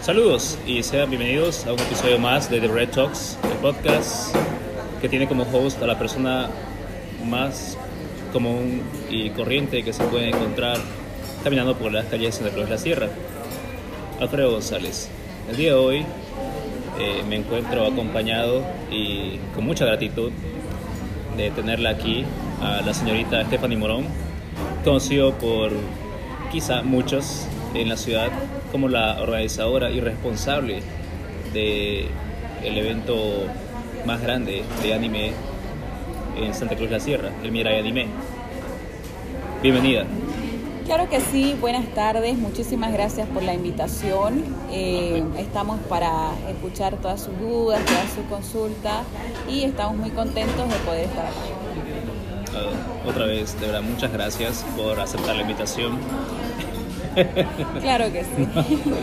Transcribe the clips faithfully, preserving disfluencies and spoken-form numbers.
Saludos y sean bienvenidos a un episodio más de The Red Talks, el podcast que tiene como host a la persona más común y corriente que se puede encontrar caminando por las calles de Santa Cruz de la Sierra, Alfredo González. El día de hoy eh, me encuentro acompañado y con mucha gratitud de tenerla aquí a la señorita Stephanie Morón, conocido por quizá muchos en la ciudad como la organizadora y responsable del evento más grande de anime en Santa Cruz de la Sierra, el Mirai Anime. Bienvenida. Claro que sí, buenas tardes, muchísimas gracias por la invitación. Eh, estamos para escuchar todas sus dudas, todas sus consultas y estamos muy contentos de poder estar aquí. Uh, otra vez, de verdad, muchas gracias por aceptar la invitación. Claro que sí.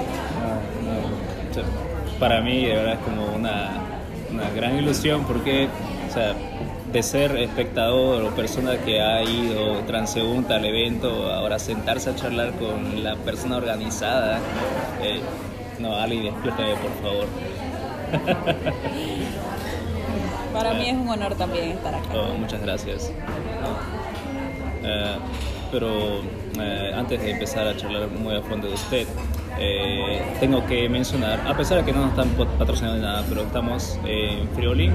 Para mí, de verdad, es como una, una gran ilusión porque, o sea, de ser espectador o persona que ha ido transeúnte al evento, ahora sentarse a charlar con la persona organizada, eh, no, Ali, despiértame, por favor. Para mí es un honor también estar acá. Oh, muchas gracias. Uh, pero uh, antes de empezar a charlar muy a fondo de usted, eh, tengo que mencionar, a pesar de que no nos están patrocinando ni nada, pero estamos en Friolín.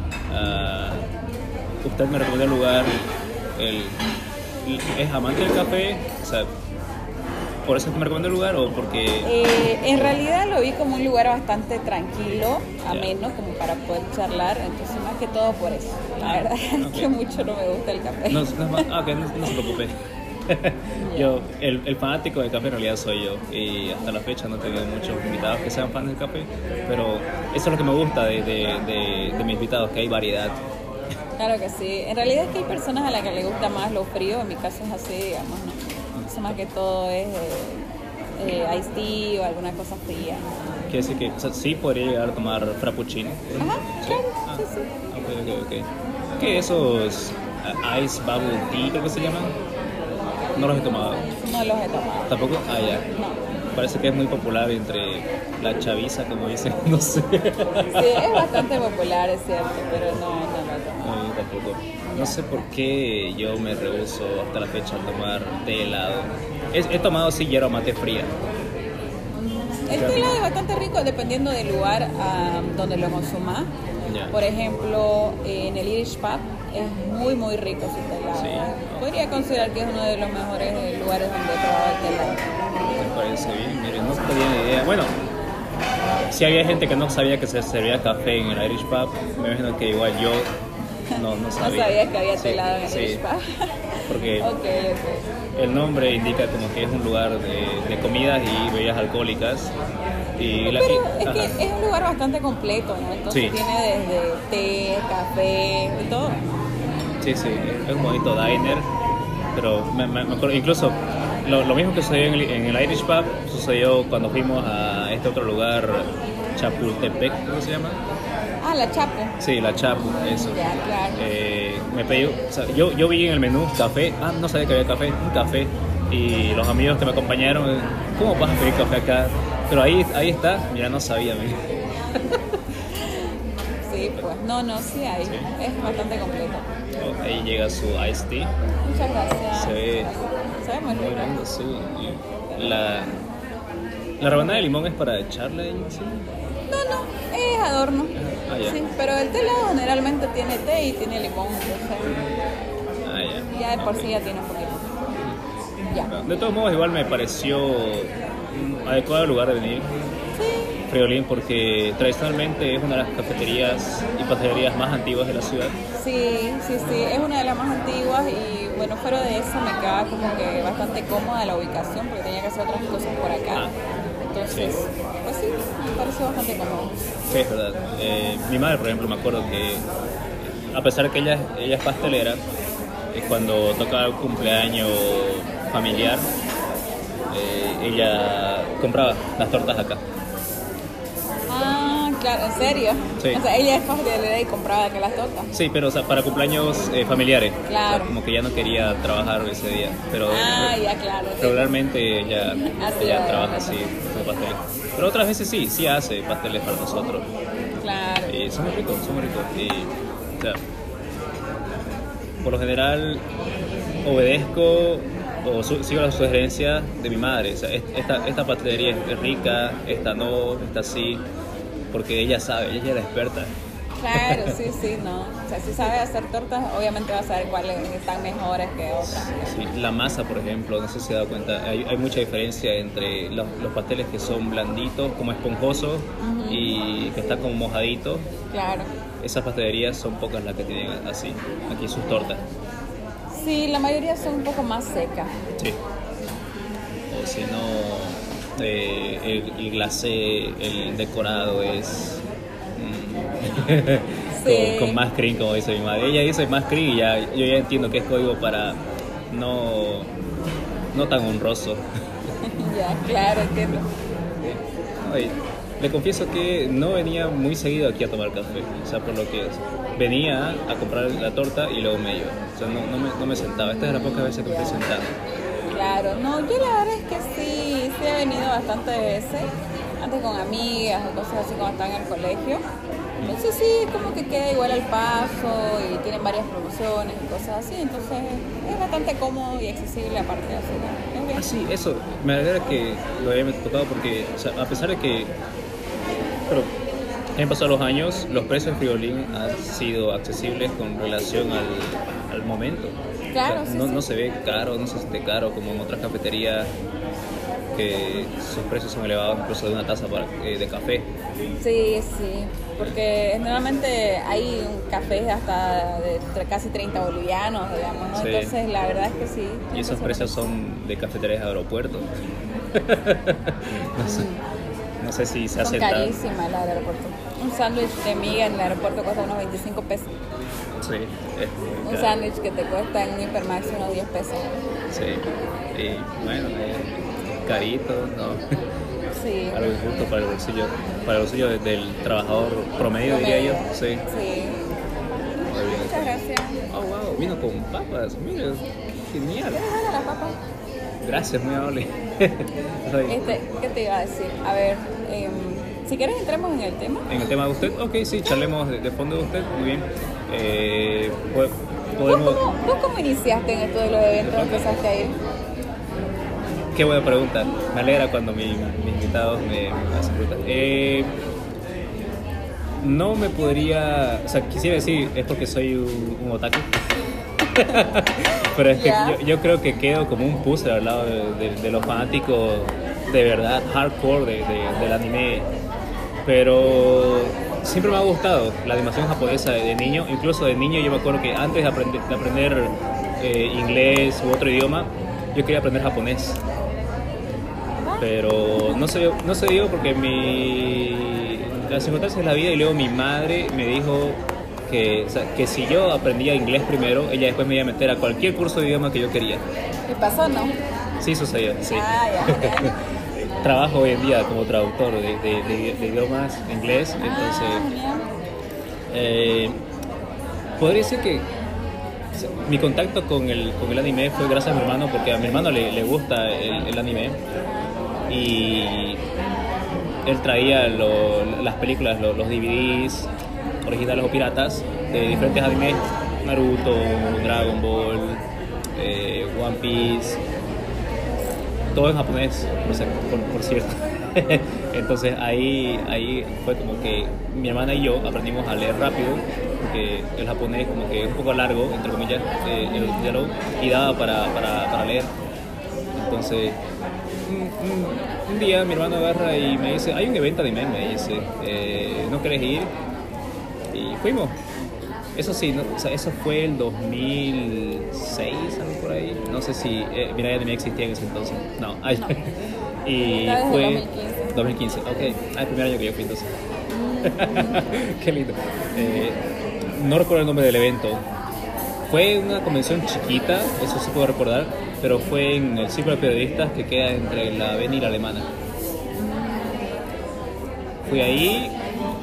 Uh, usted me recomendó el lugar, el, ¿es amante del café? O sea, ¿por eso es que me recomendó el lugar o porque...? Eh, en realidad lo vi como un lugar bastante tranquilo, ameno, yeah, como para poder charlar, entonces más que todo por eso. La verdad es okay. que mucho no me gusta el café. No, no, ah, okay, no, no se preocupe. Yo, el, el fanático del café en realidad soy yo y hasta la fecha no tengo muchos invitados que sean fans del café, pero eso es lo que me gusta de, de, de, de mis invitados, que hay variedad. Claro que sí, en realidad es que hay personas a las que les gusta más lo frío, en mi caso es así, digamos, ¿no? Eso más que todo es eh, eh, iced tea o alguna cosa fría. Quiere decir que, o sea, sí podría llegar a tomar frappuccino. Ajá, ¿sí? claro, Ah, sí, sí. Ok, ok, ok. ¿Qué esos uh, ice bubble tea creo que se llaman? No los he tomado. No los he tomado. ¿Tampoco? Ah, ya. No. Parece que es muy popular entre la chaviza, como dicen, no sé. Sí, es bastante popular, es cierto, pero no, no lo he tomado. No, yo tampoco. No sé por qué yo me rehúso hasta la fecha a tomar té helado. He, he tomado sí hierba mate fría. El té helado es bastante rico dependiendo del lugar um, donde lo consumas. Yeah. Por ejemplo, en el Irish Pub es muy muy rico su té helado. Sí. Podría considerar que es uno de los mejores lugares donde he probado el té helado. Me parece bien, miren, no tenía ni idea. Bueno, si había gente que no sabía que se servía café en el Irish Pub, me imagino que igual yo no, no sabía. No sabías que había té sí, helado en el sí, Irish Pub. Porque okay, okay. el nombre indica como que es un lugar de, de comidas y bebidas alcohólicas. Y la, Pero y, es ajá. que es un lugar bastante completo, ¿no? Entonces sí, tiene desde té, café y todo. Sí, sí, es un bonito diner, pero me, me, me acuerdo, incluso lo, lo mismo que sucedió en el, en el Irish Pub sucedió cuando fuimos a este otro lugar, Chapultepec, ¿cómo se llama? Ah, la Chapo. Sí, la Chapu, eso. Ya, claro. Eh, me pedí, o sea, yo, yo vi en el menú café, ah, no sabía que había café, un café, y los amigos que me acompañaron, ¿cómo vas a pedir café acá? Pero ahí, ahí está, mira, no sabía, mira. Sí, pues, no, no, sí hay, sí. Es bastante completo. Oh, ahí llega su iced tea. Muchas gracias. Se ve, Se ve muy rico. Muy lindo, sí. La, la rebanada de limón es para echarle ahí encima. No, no, es adorno. Ah, ya. Sí, pero el té helado generalmente tiene té y tiene limón, entonces Ah, ya. ya de por sí ya tiene un poquito. Ya. De todos modos, igual me pareció un adecuado lugar de venir. Sí. Friolín, porque tradicionalmente es una de las cafeterías y pastelerías más antiguas de la ciudad. Sí, sí, sí, es una de las más antiguas y bueno, fuera de eso me quedaba como que bastante cómoda la ubicación porque tenía que hacer otras cosas por acá. Ah, Entonces, sí. pues sí, me pareció bastante cómodo. Sí, es verdad. Eh, mi madre, por ejemplo, me acuerdo que a pesar de que ella, ella es pastelera, eh, cuando tocaba el cumpleaños familiar, eh, ella compraba las tortas acá. Ah, Claro, ¿en serio? Sí. O sea, ella es pastelera y compraba que las tortas. Sí, pero o sea, para cumpleaños eh, familiares. Claro. O sea, como que ya no quería trabajar ese día. Pero Ah, ya, claro. Sí. regularmente ella, Así ella va, trabaja ya. así, hace pasteles. Pero otras veces sí, sí hace pasteles para nosotros. Claro. Y son muy ricos, son muy ricos. Y, o sea, por lo general obedezco o su- sigo las sugerencias de mi madre. O sea, es- esta, esta pastelería es rica, esta no, esta sí, porque ella sabe, ella es la experta. Claro, sí, sí, no. O sea, si sabe hacer tortas, obviamente va a saber cuáles están mejores que otras. Sí, la masa, por ejemplo, no sé si se ha dado cuenta, hay, hay mucha diferencia entre los, los pasteles que son blanditos, como esponjosos, y que están como mojaditos. Claro. Esas pastelerías son pocas las que tienen así, aquí sus tortas. Sí, la mayoría son un poco más secas. Sí. O si no, eh, el, el glacé, el decorado es mm, Sí. con, con más cream, como dice mi madre. Ella dice más cream y ya, yo ya entiendo que es código para no, no tan honroso. Ya, claro, entiendo. Ay, le confieso que no venía muy seguido aquí a tomar café, o sea, por lo que venía a comprar la torta y luego me iba, o sea, no, no, me, no me sentaba. Esta es la pocas veces que me estoy sentado. Claro, no, yo la verdad es que sí, sí he venido bastantes veces, antes con amigas o cosas así cuando estaba en el colegio. Entonces sí, como que queda igual al paso y tienen varias promociones y cosas así, entonces es bastante cómodo y accesible aparte de así. ¿No? Es bien. Ah, sí, eso, me alegra que lo hayamos tocado porque, o sea, a pesar de que, pero han pasado los años, los precios de Frigolín han sido accesibles con relación al, al momento. Claro, O sea, sí, no, sí. no se ve caro, no se siente caro como en otras cafeterías que sus precios son elevados, incluso de una taza para- eh, de café. Sí, sí, porque generalmente hay un café hasta de tre- casi treinta bolivianos, digamos, ¿no? Sí. Entonces la verdad es que sí. Y esos entonces, precios bueno, son de cafeterías de aeropuerto. no, sé, no sé si se son hace tan... carísimas las del aeropuerto. Un sándwich de miga en el aeropuerto cuesta unos veinticinco pesos. Sí, es muy Un caro. sándwich que te cuesta en un hipermax unos diez pesos. Sí, y bueno, es carito, ¿no? Sí. Algo injusto para el bolsillo, para el bolsillo de- del trabajador promedio, diría yo. Sí. Sí. Muy bien. Muchas gracias. Oh, wow, vino con papas, mira, genial. ¿Quieres dar a la papa? Gracias, muy amable. Ay, Este, ¿qué te iba a decir? A ver, em, si quieres entremos en el tema. En el tema de usted, ok, sí, charlemos de, de fondo de usted, muy bien. Eh, po- ¿Vos podemos... cómo, ¿Vos cómo iniciaste en esto de los eventos? ¿Empezaste a ir? Qué buena pregunta. Me alegra cuando mi- mis invitados me, me hacen preguntas. Eh, no me podría... O sea, quisiera decir, es porque soy un, un otaku. Pero es que Ya. yo, yo creo que quedo como un puzzle al lado de, de- de los fanáticos de verdad, hardcore de, de- del anime. Pero siempre me ha gustado la animación japonesa de, de niño. Incluso de niño yo me acuerdo que antes de aprender, de aprender eh, inglés u otro idioma, yo quería aprender japonés. Pero no se, no se dio porque mi, las circunstancias de la vida y luego mi madre me dijo que, o sea, que si yo aprendía inglés primero, ella después me iba a meter a cualquier curso de idioma que yo quería. ¿Qué pasó, no? Sí sucedió, sí. Ah, ya, ya. Trabajo hoy en día como traductor de, de- de- de idiomas de inglés, entonces Ah, genial. eh, podría decir que o sea, mi contacto con el, con el anime fue gracias a mi hermano, porque a mi hermano le, le gusta el, el anime y él traía lo- las películas, lo- los D V Ds originales o piratas de diferentes animes, Naruto, Dragon Ball, eh, One Piece, todo en japonés, o sea, por, por cierto. Entonces ahí, ahí fue como que mi hermana y yo aprendimos a leer rápido, porque el japonés como que es un poco largo, entre comillas, eh, el diálogo, y daba para, para, para leer. Entonces, un, un- un día mi hermano agarra y me dice, hay un evento de anime, me dice, eh, ¿no querés ir? Y fuimos. Eso sí, no, o sea, eso fue el dos mil seis, algo por ahí. No sé si eh, Mirai Anime existía en ese entonces. No, ay. Y Está desde fue dos mil quince. dos mil quince, ok. Ah, el primer año que yo fui entonces. Qué lindo. Eh, no recuerdo el nombre del evento. Fue una convención chiquita, eso sí puedo recordar, pero fue en el círculo de periodistas que queda entre la Beni y la Alemana. Fui ahí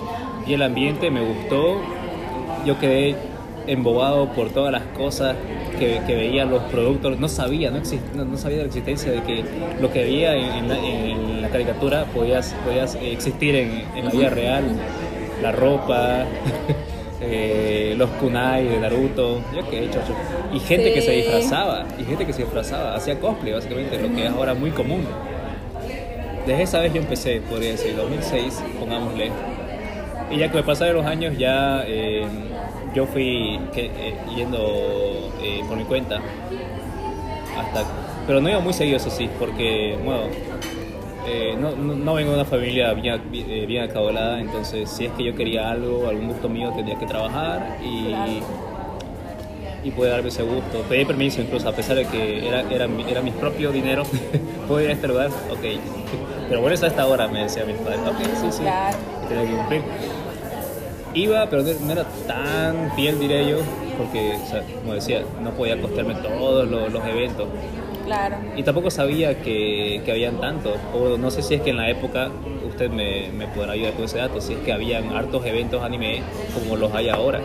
y el ambiente me gustó. Yo quedé embobado por todas las cosas que, que veía, los productos. No sabía, no, exist, no, no sabía de la existencia de que lo que veía en, en, la, en la caricatura podías, podías existir en, en la vida real. La ropa, eh, los kunai de Naruto, yo qué he hecho. Y gente sí. que se disfrazaba, y gente que se disfrazaba, hacía cosplay básicamente, lo que es ahora muy común. Desde esa vez yo empecé, podría decir, dos mil seis, pongámosle. Y ya que me pasaron los años, ya eh, yo fui que, eh, yendo eh, por mi cuenta. Hasta, pero no iba muy seguido, eso sí, porque, bueno, eh, no, no, no vengo de una familia bien, bien, bien acaudalada, entonces si es que yo quería algo, algún gusto mío, tenía que trabajar y, y poder darme ese gusto. Pedí permiso incluso, a pesar de que era, era, era mi propio dinero, ¿puedo ir a este lugar? Ok. Pero bueno, es a esta hora, me decía mi padre. Ok, sí, sí, claro. tenía que cumplir. Iba, pero no era tan fiel, diré yo, porque, o sea, como decía, no podía costearme todos los, los eventos. Claro. Y tampoco sabía que, que habían tantos. O no sé si es que en la época, usted me, me podrá ayudar con ese dato, si es que habían hartos eventos anime como los hay ahora.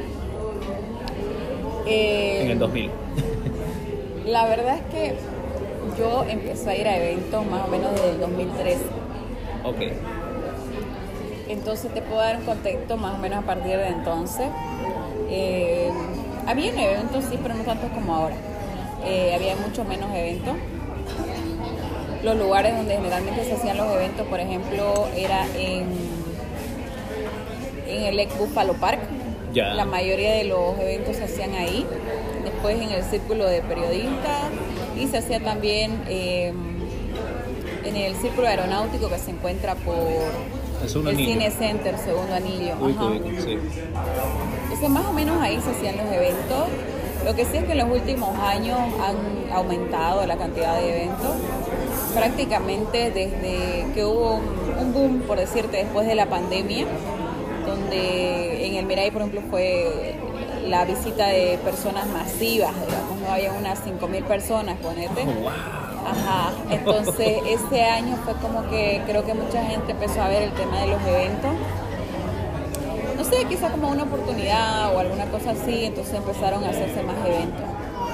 Eh, en el dos mil. La verdad es que yo empecé a ir a eventos más o menos desde el dos mil trece. Ok. Entonces te puedo dar un contexto más o menos a partir de entonces. Eh, había eventos, sí, pero no tantos como ahora. Eh, había mucho menos eventos. Los lugares donde generalmente se hacían los eventos, por ejemplo, era en, en el Ex Buffalo Park. Ya. La mayoría de los eventos se hacían ahí. Después en el Círculo de Periodistas y se hacía también eh, en el Círculo Aeronáutico que se encuentra por el, el Cine Center, Segundo Anillo. Ubico, ubico, sí. Entonces más o menos ahí se hacían los eventos. Lo que sí es que en los últimos años han aumentado la cantidad de eventos. Prácticamente desde que hubo un boom, por decirte, después de la pandemia, donde en el Mirai, por ejemplo, fue la visita de personas masivas, digamos, no había unas cinco mil personas, ponete. Oh, wow. Ajá, entonces ese año fue como que creo que mucha gente empezó a ver el tema de los eventos. No sé, quizá como una oportunidad o alguna cosa así, entonces empezaron a hacerse más eventos.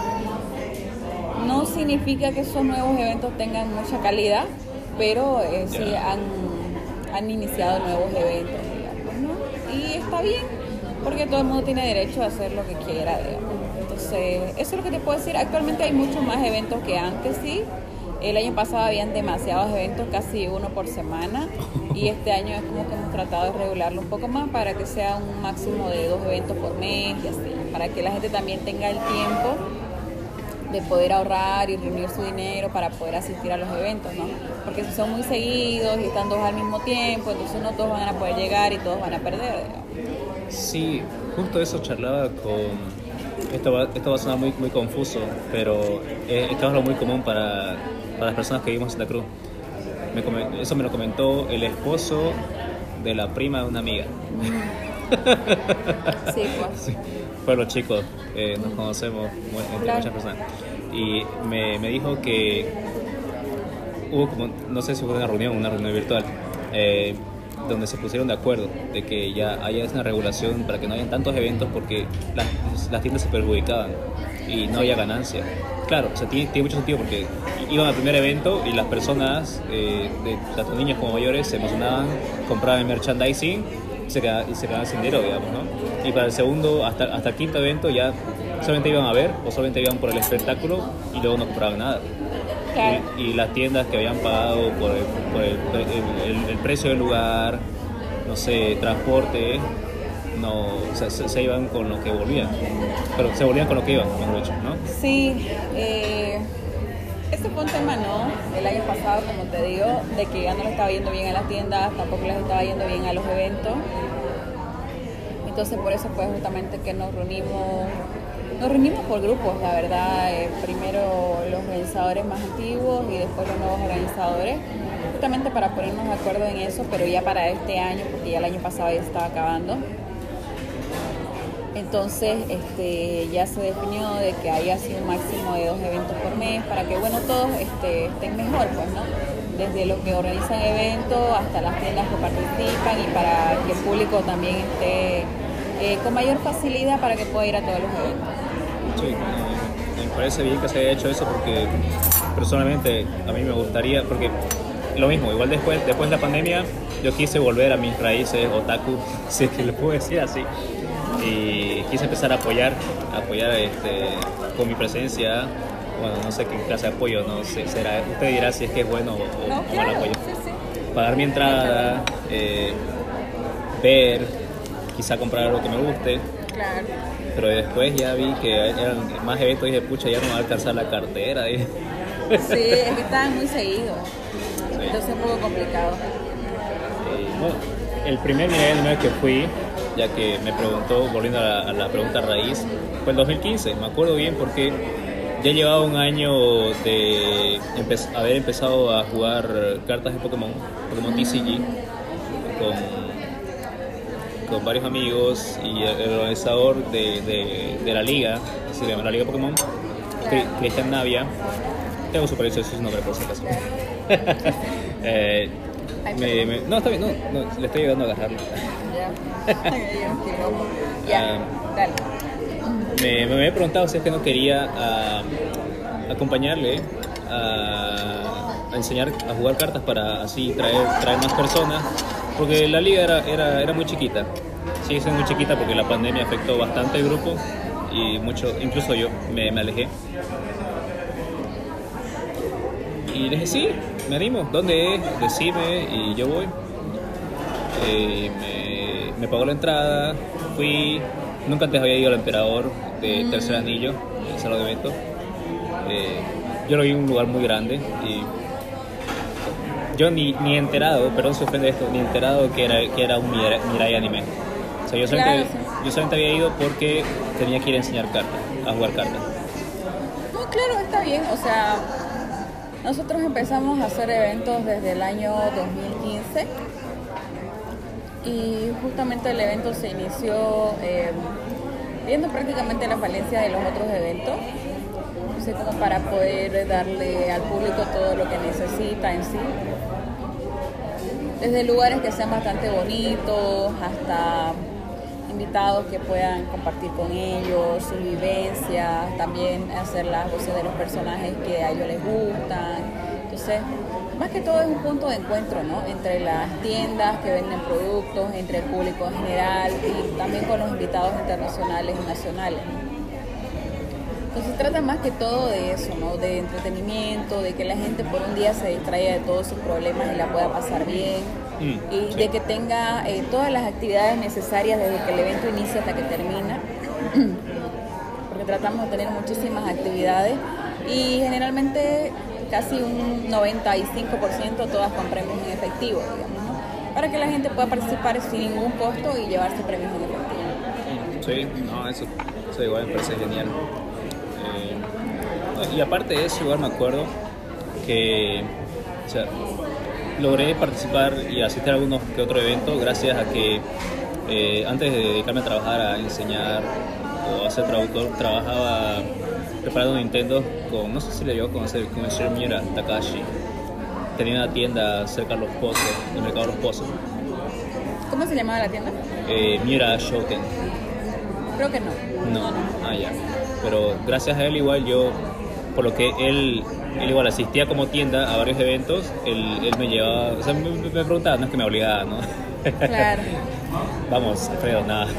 No significa que esos nuevos eventos tengan mucha calidad, pero eh, sí yeah. han, han iniciado nuevos eventos, digamos, ¿no? Y está bien, porque todo el mundo tiene derecho a hacer lo que quiera, digamos. Entonces, eso es lo que te puedo decir. Actualmente hay muchos más eventos que antes, sí. El año pasado habían demasiados eventos, casi uno por semana, y este año es como que hemos tratado de regularlo un poco más para que sea un máximo de dos eventos por mes y así, para que la gente también tenga el tiempo de poder ahorrar y reunir su dinero para poder asistir a los eventos, ¿no? Porque si son muy seguidos y están dos al mismo tiempo, entonces no todos van a poder llegar y todos van a perder, digamos. Sí, justo eso charlaba con... Esto va, esto va a sonar muy, muy confuso, pero es, es algo muy común para, para las personas que vivimos en Santa Cruz. Me coment, eso me lo comentó el esposo de la prima de una amiga. Sí, pues. Sí. Pues los chicos, eh, nos conocemos entre claro. muchas personas. Y me, me dijo que hubo como, no sé si fue una reunión, una reunión virtual, eh, donde se pusieron de acuerdo de que ya haya una regulación para que no hayan tantos eventos porque las, las tiendas se perjudicaban y no había ganancia. Claro, o sea, tiene, tiene mucho sentido porque iban al primer evento y las personas, eh, de, tanto niños como mayores, se emocionaban, compraban el merchandising y se quedaban, y se quedaban sin dinero, digamos, ¿no? Y para el segundo, hasta, hasta el quinto evento ya solamente iban a ver o solamente iban por el espectáculo y luego no compraban nada. Claro. Y, y las tiendas que habían pagado por el, por el, el, el, el precio del lugar, no sé, transporte, no, o sea, se, se iban con lo que volvían, pero se volvían con lo que iban, mejor dicho, ¿no? Sí, eh, ese fue un tema, ¿no? El año pasado, como te digo, de que ya no le estaba yendo bien a las tiendas, tampoco les estaba yendo bien a los eventos. Entonces por eso fue justamente que nos reunimos, nos reunimos por grupos, la verdad, eh, primero los organizadores más antiguos y después los nuevos organizadores, justamente para ponernos de acuerdo en eso, pero ya para este año, porque ya el año pasado ya estaba acabando. Entonces este, ya se definió de que haya así un máximo de dos eventos por mes para que, bueno, todos este, estén mejor, pues, ¿no? desde los que organizan eventos hasta las tiendas que participan y para que el público también esté eh, con mayor facilidad para que pueda ir a todos los eventos. Sí, eh, me parece bien que se haya hecho eso porque personalmente a mí me gustaría, porque lo mismo, igual después, después de la pandemia yo quise volver a mis raíces otaku, si es que le puedo decir así, y quise empezar a apoyar, a apoyar este, con mi presencia. Bueno, no sé qué clase de apoyo, no sé, será, usted dirá si es que es bueno o, No, o claro, mal apoyo. sí, sí. Pagar mi entrada, eh, ver, quizá comprar algo que me guste, Claro. pero después ya vi que eran más eventos y dije, pucha, ya no me va a alcanzar la cartera. Y... Sí, es que estaban muy seguidos, Sí. entonces es un poco complicado. Eh, bueno, el primer mini anime que fui, ya que me preguntó, volviendo a la, a la pregunta raíz, fue el dos mil quince, me acuerdo bien porque ya llevaba un año de empe- haber empezado a jugar cartas de Pokémon, Pokémon T C G, con, con varios amigos y el, el organizador de, de, de la liga, se llama la liga Pokémon, Cri- Cristian Navia. Tengo su precio, ese es su nombre por si acaso. eh, me, me, no, está bien, no, no, le estoy ayudando a agarrarlo. Ya. Ay, Dios, qué loco. Ya, Ah, dale. Me, me había preguntado si es que no quería ah, acompañarle a, a enseñar a jugar cartas para así traer, traer más personas, porque la liga era, era, era muy chiquita, sigue siendo muy chiquita porque la pandemia afectó bastante el grupo y mucho, incluso yo me, me alejé. Y le dije, sí, me animo, ¿dónde es? Decime y yo voy. Eh, me, me pagó la entrada, fui. Nunca antes había ido al Emperador de Mm. Tercer Anillo, el salón de evento. Eh, yo lo vi en un lugar muy grande y yo ni, ni enterado, perdón si ofende esto, ni enterado que era, que era un Mirai, Mirai anime. O sea, yo solamente, Claro, sí. yo solamente había ido porque tenía que ir a enseñar cartas, a jugar cartas. No, claro, está bien. O sea, nosotros empezamos a hacer eventos desde el año dos mil quince y justamente el evento se inició eh, viendo prácticamente la falencia de los otros eventos, o sea, como para poder darle al público todo lo que necesita en sí. Desde lugares que sean bastante bonitos hasta invitados que puedan compartir con ellos sus vivencias, también hacer las voces de los personajes que a ellos les gustan. Entonces, más que todo es un punto de encuentro, ¿no? Entre las tiendas que venden productos, entre el público en general y también con los invitados internacionales y nacionales. Entonces trata más que todo de eso, ¿no? De entretenimiento, de que la gente por un día se distraiga de todos sus problemas y la pueda pasar bien. Mm, Y sí. de que tenga eh, todas las actividades necesarias desde que el evento inicia hasta que termina, porque tratamos de tener muchísimas actividades y generalmente casi un noventa y cinco por ciento todas con premios en efectivo, digamos, ¿no? Para que la gente pueda participar sin ningún costo y llevarse premios en efectivo. Sí, no, eso, eso igual me parece genial. Eh, y aparte de eso, igual me acuerdo que, o sea, logré participar y asistir a algunos que otro evento gracias a que eh, antes de dedicarme a trabajar, a enseñar o a ser traductor, trabajaba preparando Nintendo con, no sé si le llegó a conocer, con el señor Miura Takashi. Tenía una tienda cerca de Los Pozos, del mercado de Los Pozos, ¿Cómo se llamaba la tienda? eh, Miura Shoten. Creo que no. No, ah, ya. Pero gracias a él igual yo, por lo que él, él igual asistía como tienda a varios eventos, él, él me llevaba, o sea, me, me preguntaba, no es que me obligaba, ¿no? Claro. Vamos, Alfredo, nada.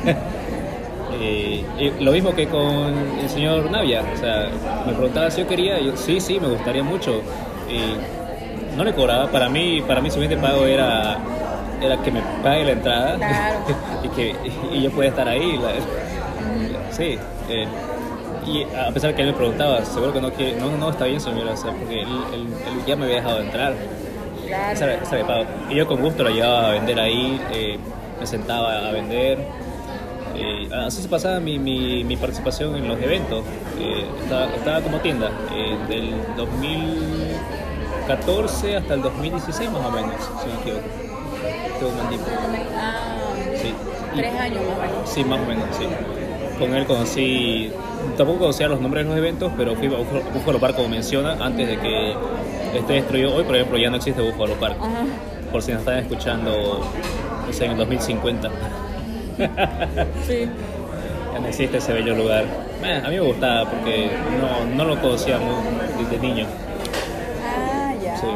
Eh, y lo mismo que con el señor Navia, o sea, me preguntaba si yo quería, y yo, sí, sí, me gustaría mucho. Y no le cobraba, para mí, para mí su siguiente pago era, era que me pague la entrada. Claro. y que y yo pueda estar ahí. La, sí. Eh, y a pesar que él me preguntaba, seguro que no quiere, no, no está bien señora, o sea, porque él, él, él ya me había dejado de entrar. Claro. Esa, esa de pago. Y yo con gusto la llevaba a vender ahí, eh, me sentaba a vender. Eh, así se pasaba mi, mi, mi participación en los eventos. Eh, estaba, estaba como tienda eh, del dos mil catorce hasta el dos mil dieciséis más o menos, si no me equivoco. Tuve un buen tiempo. Ah, Sí. tres años más o menos. Sí, más o menos, sí. Con él conocí, tampoco conocía los nombres de los eventos, pero fui a Búfalo Park como menciona, antes de que esté destruido. Hoy, por ejemplo, ya no existe Buffalo Park. Ajá. Por si nos están escuchando, no sé, en el dos mil cincuenta. Sí. Ya no existe ese bello lugar. Eh, a mí me gustaba porque no, no lo conocía muy, desde niño. Ah, ya. Sí.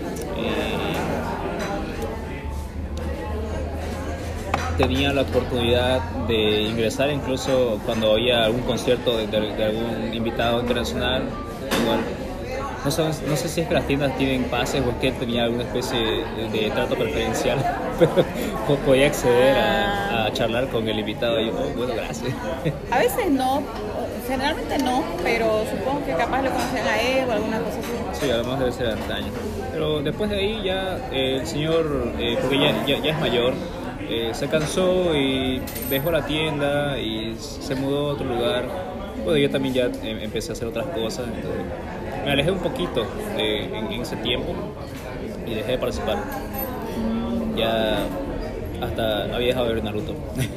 Y tenía la oportunidad de ingresar incluso cuando había algún concierto de, de, de algún invitado internacional. Igual. No sé, no sé si es que las tiendas tienen pases o es que él tenía alguna especie de, de trato preferencial, pero podía acceder a, a charlar con el invitado y yo, oh, bueno, gracias. A veces no, generalmente no, pero supongo que capaz lo conocían a él o alguna cosa así. Sí, además debe ser antaño. Pero después de ahí ya eh, el señor, eh, porque ya, ya, ya es mayor, eh, se cansó y dejó la tienda y se mudó a otro lugar. Bueno, yo también ya eh, empecé a hacer otras cosas. Entonces, me alejé un poquito eh, en, en ese tiempo y dejé de participar. Ya hasta había dejado de ver Naruto.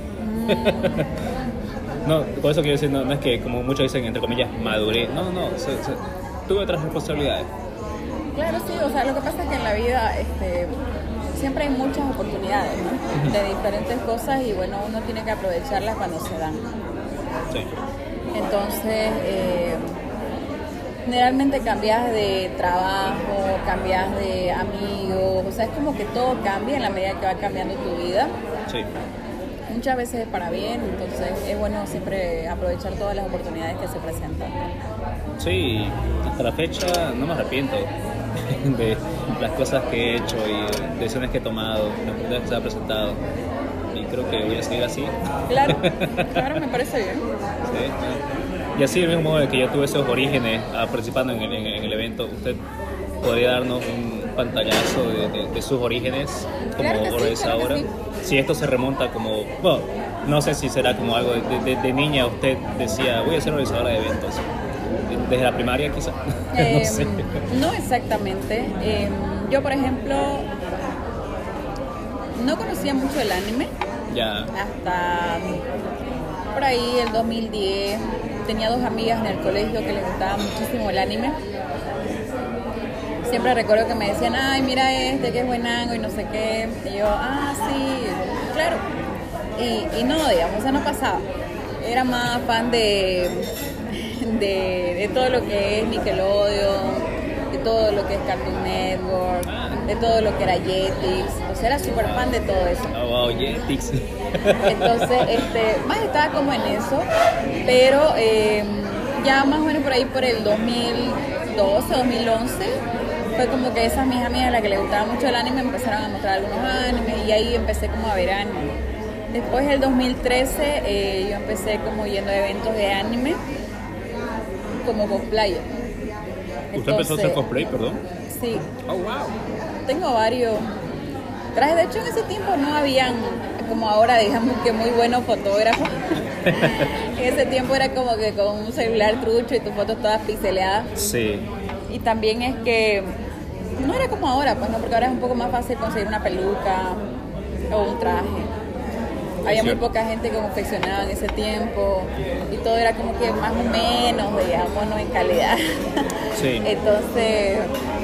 No, con eso quiero decir, no, no es que como muchos dicen, entre comillas, maduré. No, no, se, se, tuve otras responsabilidades. Claro, sí, o sea, lo que pasa es que en la vida este, siempre hay muchas oportunidades, ¿no? De diferentes cosas y bueno, uno tiene que aprovecharlas cuando se dan. Sí. Entonces, eh, generalmente cambias de trabajo, cambias de amigos, o sea, es como que todo cambia en la medida que va cambiando tu vida. Sí. Muchas veces es para bien, entonces es bueno siempre aprovechar todas las oportunidades que se presentan. Sí, hasta la fecha no me arrepiento de las cosas que he hecho y decisiones que he tomado, las oportunidades que se han presentado. Y creo que voy a seguir así. Claro, claro, me parece bien. Sí. Y así, del mismo modo de que yo tuve esos orígenes ah, participando en el, en, en el evento, ¿usted podría darnos un pantallazo de, de, de sus orígenes como Claro que sí, organizadora? claro que Si esto se remonta como, bueno, no sé si será como algo de, de, de niña, usted decía, voy a ser organizadora de eventos. Desde la primaria quizá, Eh, no sé. No exactamente. Eh, yo, por ejemplo, no conocía mucho el anime. Ya. Hasta por ahí el dos mil diez tenía dos amigas en el colegio que les gustaba muchísimo el anime. Siempre recuerdo que me decían, ay, mira este, que es buenango y no sé qué. Y yo, ah, sí, claro. Y, y no, digamos, o sea, no pasaba. Era más fan de, de, de todo lo que es Nickelodeon, de todo lo que es Cartoon Network, de todo lo que era Jetix. O sea, era súper fan de todo eso. Oh, wow, Jetix. Entonces, este, más estaba como en eso, pero eh, ya más o menos por ahí por el dos mil doce, dos mil once, fue como que esas mis amigas a las que les gustaba mucho el anime empezaron a mostrar algunos animes y ahí empecé como a ver anime. Después del dos mil trece eh, yo empecé como yendo a eventos de anime como cosplayer. ¿Usted empezó a hacer cosplay, perdón? Sí. Oh, wow. Tengo varios trajes. De hecho, en ese tiempo no habían, como ahora, digamos que muy buenos fotógrafos. En ese tiempo era como que con un celular trucho y tus fotos todas pixeleadas. Sí. Y también es que no era como ahora, pues no, porque ahora es un poco más fácil conseguir una peluca o un traje. Había muy poca gente que confeccionaba en ese tiempo y todo era como que más o menos, digamos, ¿no? En calidad. Sí. Entonces,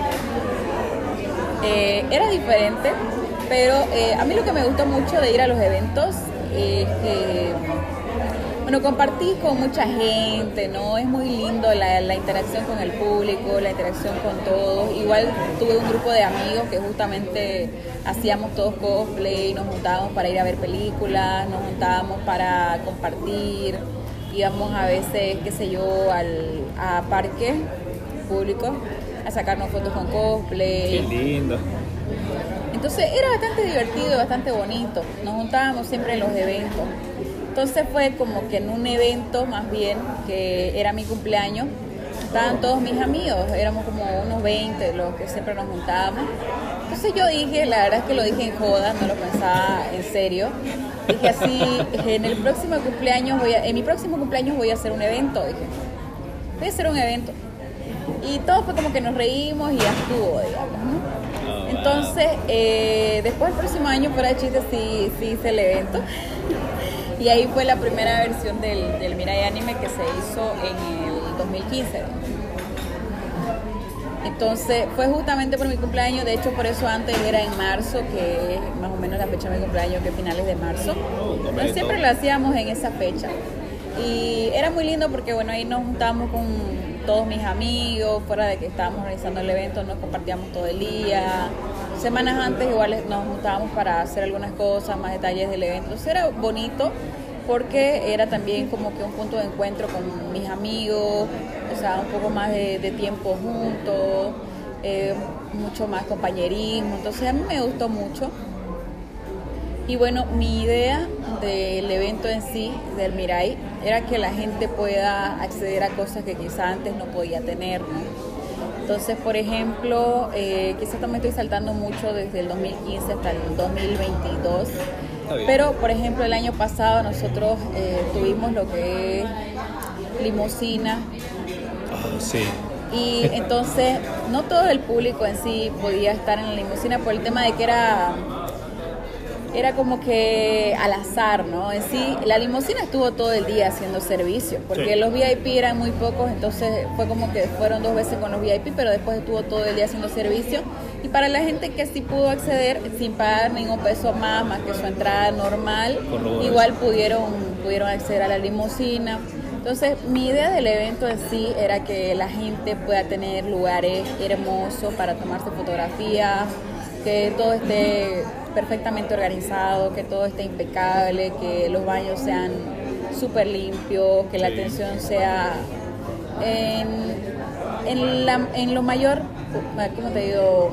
eh, era diferente, pero eh, a mí lo que me gusta mucho de ir a los eventos es que, bueno, compartí con mucha gente, ¿no? Es muy lindo la, la interacción con el público, la interacción con todos. Igual tuve un grupo de amigos que justamente hacíamos todos cosplay, nos juntábamos para ir a ver películas, nos juntábamos para compartir, íbamos a veces, qué sé yo, al, a parques públicos a sacarnos fotos con cosplay. Qué lindo. Entonces era bastante divertido, bastante bonito. Nos juntábamos siempre en los eventos. Entonces fue como que en un evento más bien, que era mi cumpleaños, estaban todos mis amigos, éramos como unos veinte los que siempre nos juntábamos. Entonces yo dije, la verdad es que lo dije en joda, no lo pensaba en serio. Dije así, en el próximo cumpleaños voy a, en mi próximo cumpleaños voy a hacer un evento, dije. Voy a hacer un evento. Y todo fue como que nos reímos y ya estuvo, digamos, ¿no? Oh, wow. Entonces, eh, después del próximo año, fuera de chiste, sí, sí hice el evento. Y ahí fue la primera versión del, del Mirai Anime que se hizo en el dos mil quince. Entonces fue justamente por mi cumpleaños, de hecho por eso antes era en marzo, que es más o menos la fecha de mi cumpleaños, que finales de marzo. Entonces siempre lo hacíamos en esa fecha. Y era muy lindo porque bueno, ahí nos juntábamos con todos mis amigos, fuera de que estábamos realizando el evento, nos compartíamos todo el día. Semanas antes igual nos juntábamos para hacer algunas cosas, más detalles del evento. Entonces era bonito porque era también como que un punto de encuentro con mis amigos, o sea, un poco más de, de tiempo juntos, eh, mucho más compañerismo. Entonces a mí me gustó mucho. Y bueno, mi idea del evento en sí, del Mirai, era que la gente pueda acceder a cosas que quizá antes no podía tener, ¿no? Entonces, por ejemplo, eh, quizás también estoy saltando mucho desde el dos mil quince hasta el dos mil veintidós, pero por ejemplo el año pasado nosotros eh, tuvimos lo que es limusina. Oh, sí. Y entonces no todo el público en sí podía estar en la limusina por el tema de que era... era como que al azar, ¿no? En sí, la limusina estuvo todo el día haciendo servicio, porque sí. Los V I P eran muy pocos, entonces fue como que fueron dos veces con los V I P, pero después estuvo todo el día haciendo servicio. Y para la gente que sí pudo acceder sin pagar ningún peso más, más que su entrada normal, igual pudieron, pudieron acceder a la limusina. Entonces, mi idea del evento en sí era que la gente pueda tener lugares hermosos para tomarse fotografías, que todo esté perfectamente organizado, que todo esté impecable, que los baños sean súper limpios, que la atención sea en, en, la, en lo mayor, ¿cómo te digo?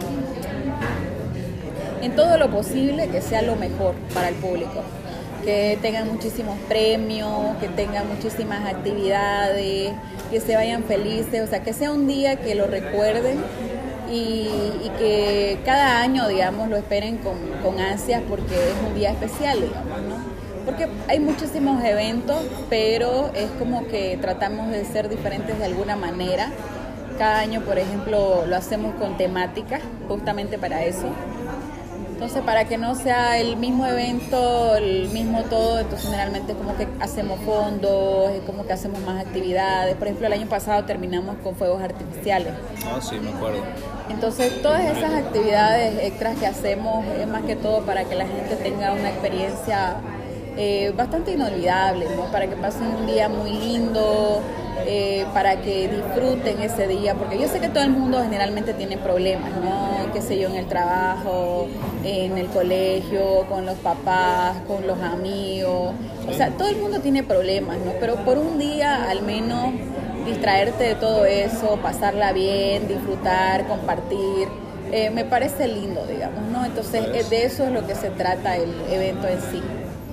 En todo lo posible, que sea lo mejor para el público. Que tengan muchísimos premios, que tengan muchísimas actividades, que se vayan felices, o sea, que sea un día que lo recuerden. Y, y que cada año, digamos, lo esperen con, con ansias porque es un día especial, digamos, ¿no? Porque hay muchísimos eventos, pero es como que tratamos de ser diferentes de alguna manera. Cada año, por ejemplo, lo hacemos con temática, justamente para eso. Entonces, para que no sea el mismo evento, el mismo todo, entonces generalmente es como que hacemos fondos, es como que hacemos más actividades. Por ejemplo, el año pasado terminamos con fuegos artificiales. Ah, sí, me acuerdo. Entonces, todas esas actividades extras que hacemos es más que todo para que la gente tenga una experiencia eh, bastante inolvidable, ¿no? Para que pasen un día muy lindo, eh, para que disfruten ese día, porque yo sé que todo el mundo generalmente tiene problemas, ¿no? Qué sé yo, en el trabajo, en el colegio, con los papás, con los amigos, o sea, todo el mundo tiene problemas, ¿no? Pero por un día al menos distraerte de todo eso, pasarla bien, disfrutar, compartir, eh, me parece lindo, digamos, ¿no? Entonces, pues, de eso es lo que se trata el evento en sí.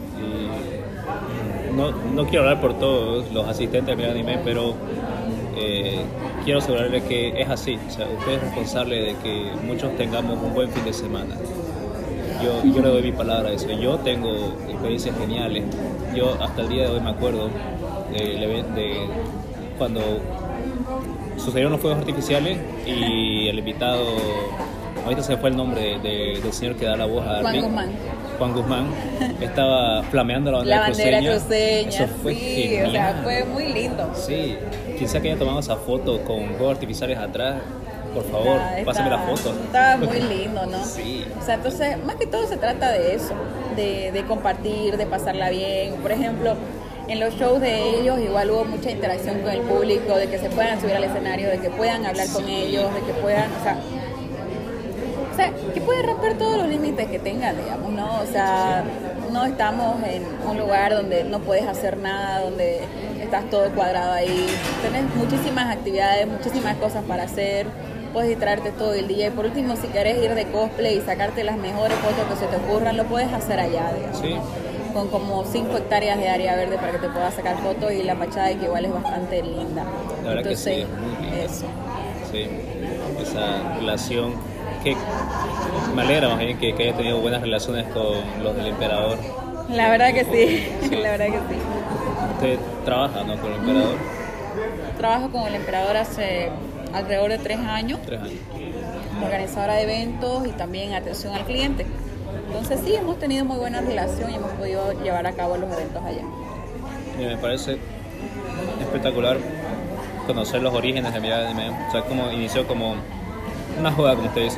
No, no quiero hablar por todos los asistentes al Mirai Anime, pero eh, quiero asegurarles que es así. O sea, usted es responsable de que muchos tengamos un buen fin de semana. Yo, yo le doy mi palabra a eso. Yo tengo experiencias geniales. Yo hasta el día de hoy me acuerdo de, de cuando sucedieron los fuegos artificiales y el invitado, ahorita se me fue el nombre de, de, del señor que da la voz a Juan Guzmán. Juan Guzmán estaba flameando la bandera, la bandera cruceña. cruceña. Eso fue sí, genial. O sea, fue muy lindo. Sí, quien sea que haya tomado esa foto con fuegos artificiales atrás, por favor, nah, pásame la foto. Estaba muy lindo, ¿no? Sí. O sea, entonces, más que todo se trata de eso, de, de compartir, de pasarla bien. Por ejemplo, en los shows de ellos igual hubo mucha interacción con el público, de que se puedan subir al escenario, de que puedan hablar sí. con ellos, de que puedan, o sea, o sea, que pueden romper todos los límites que tengan, digamos, ¿no? O sea, no estamos en un lugar donde no puedes hacer nada, donde estás todo cuadrado ahí. Tienes muchísimas actividades, muchísimas cosas para hacer, puedes distraerte todo el día. Y por último, si quieres ir de cosplay y sacarte las mejores fotos que se te ocurran, lo puedes hacer allá, digamos. Sí. Con como cinco hectáreas de área verde para que te puedas sacar fotos y la fachada que igual es bastante linda. La verdad Entonces, que sí, muy linda. Eso. Sí, esa relación. Que me alegra más bien que, que haya tenido buenas relaciones con los del emperador. La verdad que sí, sí. La verdad que sí. ¿Usted trabaja, no, con el emperador? Trabajo con el emperador hace alrededor de tres años. Tres años. Organizadora de eventos y también atención al cliente. Entonces sí, hemos tenido muy buena relación y hemos podido llevar a cabo los eventos allá. Y me parece espectacular conocer los orígenes de Mirai Anime. O sea, cómo inició como una joda, como usted dice.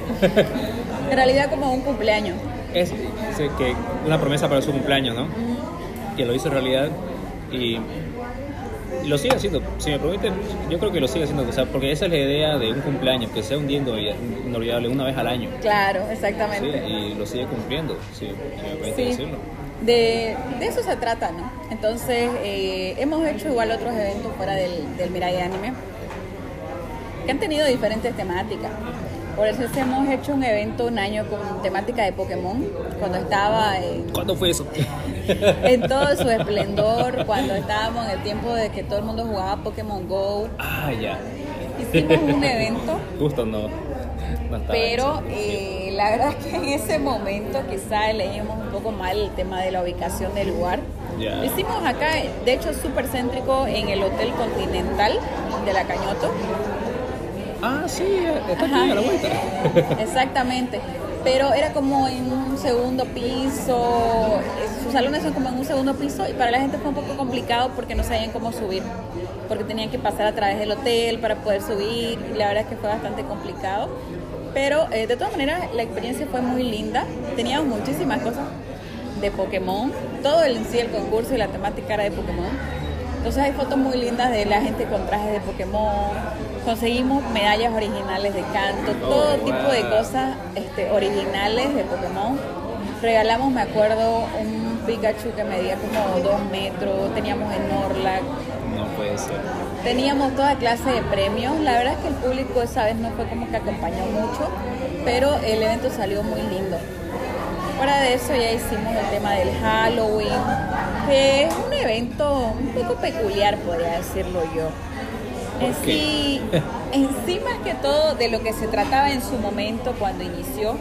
En realidad como un cumpleaños. Es sí, que una promesa para su cumpleaños, ¿no? Uh-huh. Que lo hizo realidad y, y lo sigue haciendo. Si me permite, yo creo que lo sigue haciendo, o sea, porque esa es la idea de un cumpleaños, que sea un día inolvidable una vez al año. Claro, exactamente. Sí, y lo sigue cumpliendo, sí, si me permite sí. decirlo. De, de eso se trata, ¿no? Entonces, eh, hemos hecho igual otros eventos fuera del, del Mirai Anime que han tenido diferentes temáticas. Por eso hemos hecho un evento un año con temática de Pokémon, cuando estaba en... ¿Cuándo fue eso? En todo su esplendor, cuando estábamos en el tiempo de que todo el mundo jugaba Pokémon Go. Ah, ya. Hicimos un evento. Justo no. no pero eh, la verdad es que en ese momento quizá leímos un poco mal el tema de la ubicación del lugar. Yeah. Lo hicimos acá, de hecho súper céntrico, en el Hotel Continental de La Cañoto. Ah, sí, está aquí a la vuelta. Exactamente, pero era como en un segundo piso, sus salones son como en un segundo piso y para la gente fue un poco complicado porque no sabían cómo subir, porque tenían que pasar a través del hotel para poder subir y la verdad es que fue bastante complicado, pero eh, de todas maneras la experiencia fue muy linda, teníamos muchísimas cosas de Pokémon, todo el, sí, el concurso y la temática era de Pokémon. Entonces hay fotos muy lindas de la gente con trajes de Pokémon, conseguimos medallas originales de canto, todo oh, tipo wow. de cosas este, originales de Pokémon. Regalamos, me acuerdo, un Pikachu que medía como dos metros, teníamos el Norlac. No puede ser. Teníamos toda clase de premios, la verdad es que el público esa vez no fue como que acompañó mucho, pero el evento salió muy lindo. Fuera de eso ya hicimos el tema del Halloween, que es un evento un poco peculiar, podría decirlo yo. En sí, en sí más que todo de lo que se trataba en su momento cuando inició.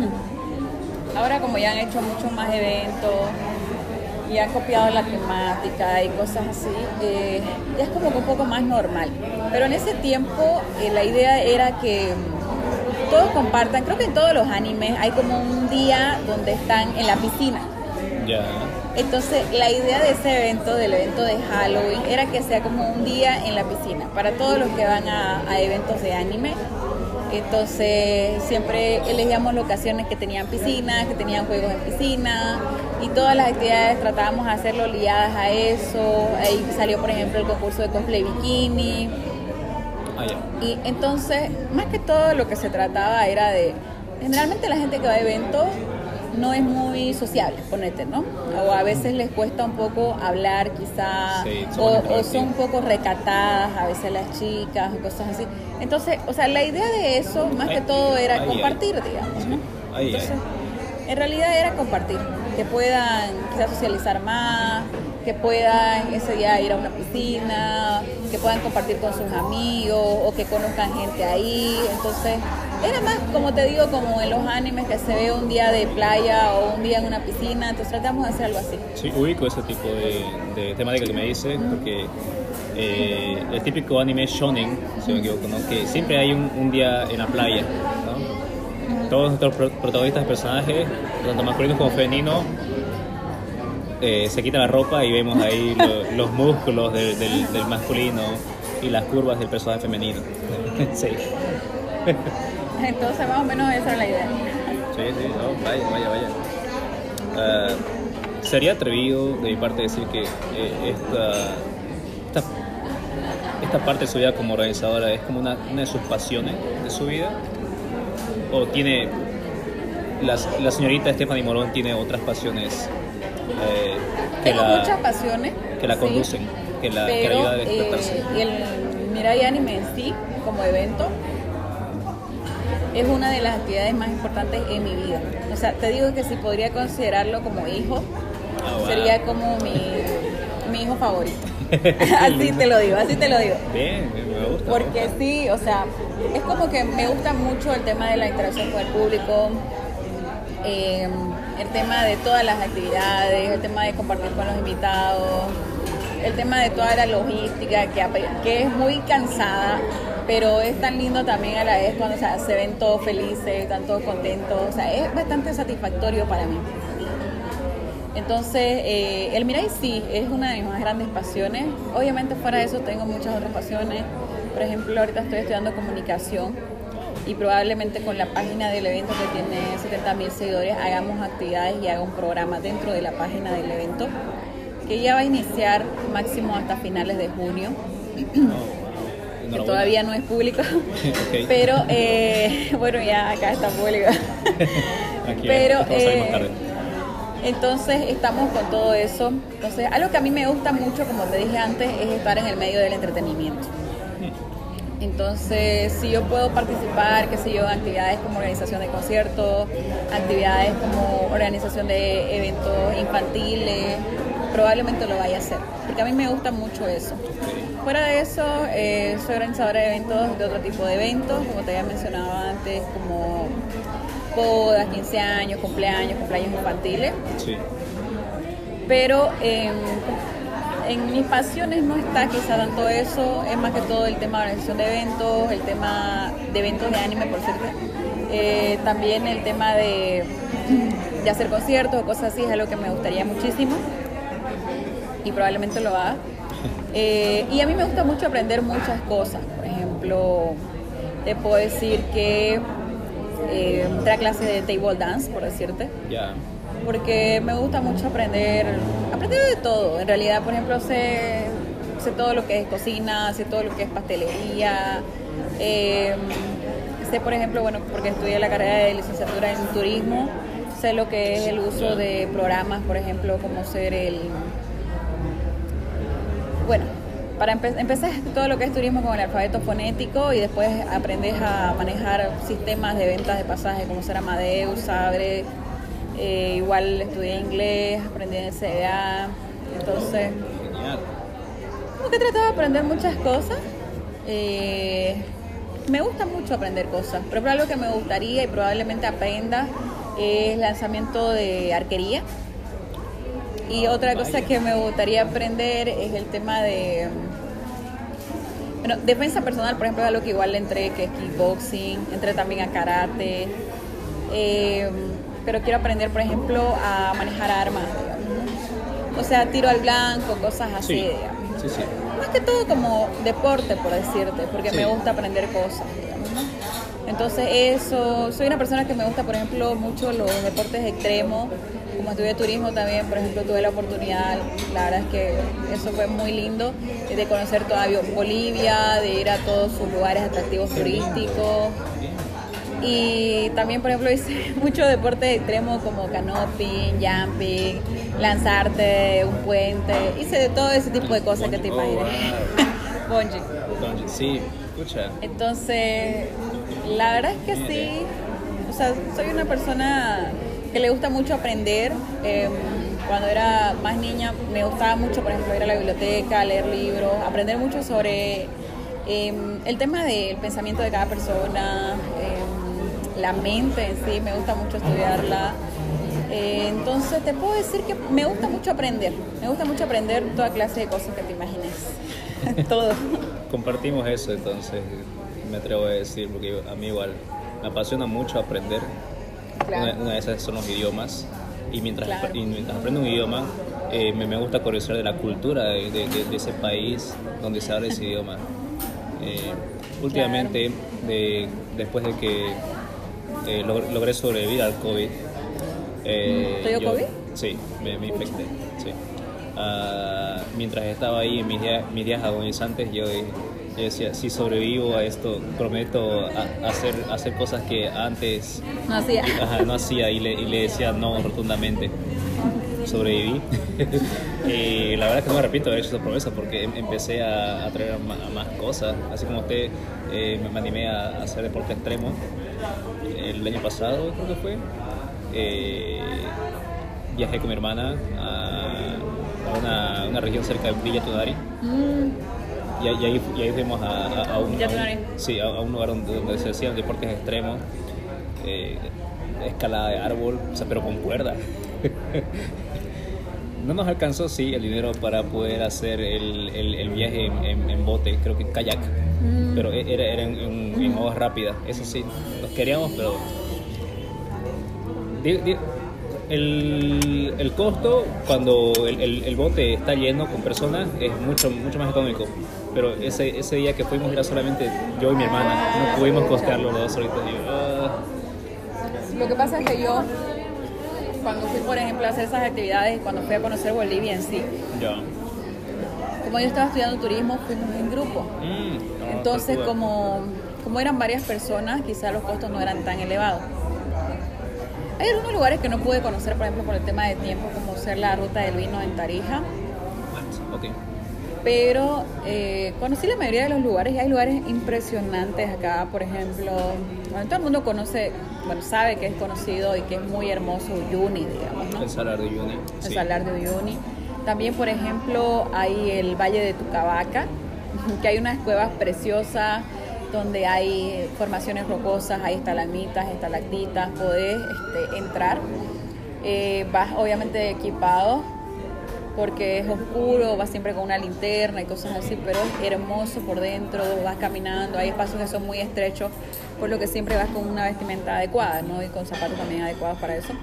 Ahora como ya han hecho muchos más eventos y han copiado la temática y cosas así, eh, ya es como que un poco más normal. Pero en ese tiempo eh, la idea era que todos compartan, creo que en todos los animes hay como un día donde están en la piscina. Ya. Yeah. Entonces la idea de ese evento, del evento de Halloween, era que sea como un día en la piscina, para todos los que van a, a eventos de anime. Entonces siempre elegíamos locaciones que tenían piscinas, que tenían juegos en piscina y todas las actividades tratábamos de hacerlo ligadas a eso. Ahí salió por ejemplo el concurso de cosplay bikini. Ah, yeah. Y entonces, más que todo lo que se trataba era de, generalmente la gente que va a eventos no es muy sociable, ponete, ¿no? O a veces les cuesta un poco hablar quizá, sí, o, o son un poco recatadas a veces las chicas o cosas así. Entonces, o sea, la idea de eso, más ay, que todo, era ay, compartir, ay. digamos, ¿no? Ay, Entonces, ay. en realidad era compartir, que puedan quizás socializar más, que puedan ese día ir a una piscina, que puedan compartir con sus amigos o que conozcan gente ahí. Entonces era más, como te digo, como en los animes que se ve un día de playa o un día en una piscina. Entonces tratamos de hacer algo así. Sí, ubico ese tipo de, de temática que me dice, uh-huh. porque eh, el típico anime shonen, si no me equivoco, ¿no? Que siempre hay un, un día en la playa, ¿no? Uh-huh. Todos nuestros pro- protagonistas, personajes, tanto masculinos como femeninos, Eh, se quita la ropa y vemos ahí lo, los músculos de, del, del masculino y las curvas del personaje femenino. Sí. Entonces más o menos esa es la idea. Sí, sí, no, vaya, vaya, vaya. Uh, sería atrevido de mi parte decir que eh, esta, esta, esta parte de su vida como organizadora es como una, una de sus pasiones de su vida, o tiene la, la señorita Stephanie Morón tiene otras pasiones. Eh, que Tengo la, muchas pasiones que la conducen, sí, que la pero, que ayuda a despertarse. Eh, el Mirai Anime en sí, como evento, es una de las actividades más importantes en mi vida. O sea, te digo que si podría considerarlo como hijo, oh, wow. sería como mi, mi hijo favorito. Así te lo digo, así te lo digo. Bien, me gusta. Porque me gusta. sí, o sea, es como que me gusta mucho el tema de la interacción con el público. Eh, el tema de todas las actividades, el tema de compartir con los invitados, el tema de toda la logística que, que es muy cansada, pero es tan lindo también a la vez cuando o sea, se ven todos felices, están todos contentos, o sea, es bastante satisfactorio para mí. Entonces, eh, el Mirai sí, es una de mis más grandes pasiones. Obviamente fuera de eso tengo muchas otras pasiones. Por ejemplo, ahorita estoy estudiando comunicación. y probablemente con la página del evento que tiene setenta mil seguidores hagamos actividades y haga un programa dentro de la página del evento que ya va a iniciar máximo hasta finales de junio. Que todavía no es público, okay. Pero eh, bueno, ya acá está público. Aquí, pero eh, entonces estamos con todo eso. Entonces, algo que a mí me gusta mucho, como te dije antes, es estar en el medio del entretenimiento. Entonces, si yo puedo participar, qué sé yo, en actividades como organización de conciertos, actividades como organización de eventos infantiles, probablemente lo vaya a hacer, porque a mí me gusta mucho eso. Fuera de eso, eh, soy organizadora de eventos, de otro tipo de eventos, como te había mencionado antes, como bodas, quince años, cumpleaños, cumpleaños infantiles. Sí. Pero eh, en mis pasiones no está quizá tanto eso, es más que todo el tema de organización de eventos, el tema de eventos de anime, por cierto. Eh, también el tema de, de hacer conciertos o cosas así es algo que me gustaría muchísimo y probablemente lo haga. Eh, y a mí me gusta mucho aprender muchas cosas. Por ejemplo, te puedo decir que eh, entré a clases de table dance, por decirte. Ya. Yeah. Porque me gusta mucho aprender, aprender de todo. En realidad, por ejemplo, sé, sé todo lo que es cocina, sé todo lo que es pastelería. Eh, sé, por ejemplo, bueno, porque estudié la carrera de licenciatura en turismo, sé lo que es el uso de programas, por ejemplo, como ser el... Bueno, para empe- empezar todo lo que es turismo con el alfabeto fonético y después aprendes a manejar sistemas de ventas de pasajes como ser Amadeus, Sabre. Eh, igual estudié inglés, aprendí en el C B A, entonces como que trataba de aprender muchas cosas. Eh, me gusta mucho aprender cosas, pero algo que me gustaría y probablemente aprenda es lanzamiento de arquería. Y otra cosa que me gustaría aprender es el tema de, bueno, defensa personal, por ejemplo, es algo que igual le entré, que es kickboxing, entré también a karate, eh, pero quiero aprender, por ejemplo, a manejar armas, digamos. O sea, tiro al blanco, cosas así, sí, digamos. Sí, sí. Más que todo como deporte, por decirte, porque sí, me gusta aprender cosas, digamos, ¿no? Entonces eso, soy una persona que me gusta, por ejemplo, mucho los deportes extremos. Como estudié turismo también, por ejemplo, tuve la oportunidad, la verdad es que eso fue muy lindo, de conocer toda Bolivia, de ir a todos sus lugares atractivos turísticos. Y también, por ejemplo, hice muchos deportes extremos como canoping, jumping, lanzarte un puente, hice de todo ese tipo de cosas que te imaginas. Bungee. Bungee, sí, escucha. Entonces, la verdad es que sí, o sea, soy una persona que le gusta mucho aprender. Eh, cuando era más niña me gustaba mucho, por ejemplo, ir a la biblioteca, leer libros, aprender mucho sobre eh, el tema del pensamiento de cada persona, eh, la mente en sí, me gusta mucho estudiarla. Eh, entonces te puedo decir que me gusta mucho aprender, me gusta mucho aprender toda clase de cosas que te imagines, todo. Compartimos eso, entonces me atrevo a decir, porque a mí igual me apasiona mucho aprender. Claro. Una, una de esas son los idiomas, y mientras, claro. y mientras aprendo un idioma eh, me, me gusta conocer de la cultura de, de, de, de ese país donde se habla ese idioma. Eh, últimamente, claro. de, después de que eh, log, logré sobrevivir al COVID. Eh, ¿Te dio yo, COVID? Sí, me, me infecté. Sí. Uh, mientras estaba ahí en mis días, mis días agonizantes, yo, yo decía, si sobrevivo a esto, prometo a, a hacer, a hacer cosas que antes no hacía. Y, ajá, no hacía y le, y le decía no rotundamente. Sobreviví. Y la verdad es que no me arrepiento de haber hecho esa promesa, porque empecé a, a traer a más, a más cosas. Así como usted, eh, me animé a, a hacer deporte extremo el año pasado, creo que fue. Eh, viajé con mi hermana a, a una, una región cerca de Villa Tunari. Mm. Y, y, ahí, y ahí fuimos a, a, a, un, a, un, sí, a, a un lugar donde, donde se hacían deportes extremos, eh, escalada de árbol, o sea, pero con cuerda. No nos alcanzó, sí, el dinero para poder hacer el, el, el viaje en, en, en bote, creo que kayak, mm. pero era, era en, en, en aguas rápidas. Eso sí, los queríamos, pero di, di, el, el costo cuando el, el, el bote está lleno con personas es mucho, mucho más económico. pero ese, ese día que fuimos era solamente yo y mi hermana, no pudimos costearlo los dos solitos. Y, uh... Lo que pasa es que yo, cuando fui, por ejemplo, a hacer esas actividades, cuando fui a conocer Bolivia en sí, ya. como yo estaba estudiando turismo, fuimos en grupo. Mm, no, Entonces, tortuga. como, como eran varias personas, quizás los costos no eran tan elevados. Hay algunos lugares que no pude conocer, por ejemplo, por el tema de tiempo, como ser la ruta del vino en Tarija. Ok. Pero eh, conocí la mayoría de los lugares y hay lugares impresionantes acá. Por ejemplo, bueno, todo el mundo conoce, bueno, sabe que es conocido y que es muy hermoso Uyuni, digamos, ¿no? El Salar de Uyuni. El Sí. Salar de Uyuni. También, por ejemplo, hay el Valle de Tucabaca, que hay unas cuevas preciosas donde hay formaciones rocosas, hay estalagmitas, estalactitas, podés este, entrar. Eh, vas obviamente equipado porque es oscuro, vas siempre con una linterna y cosas así, pero es hermoso por dentro, vas caminando, hay espacios que son muy estrechos, por lo que siempre vas con una vestimenta adecuada, ¿no? Y con zapatos también adecuados para eso.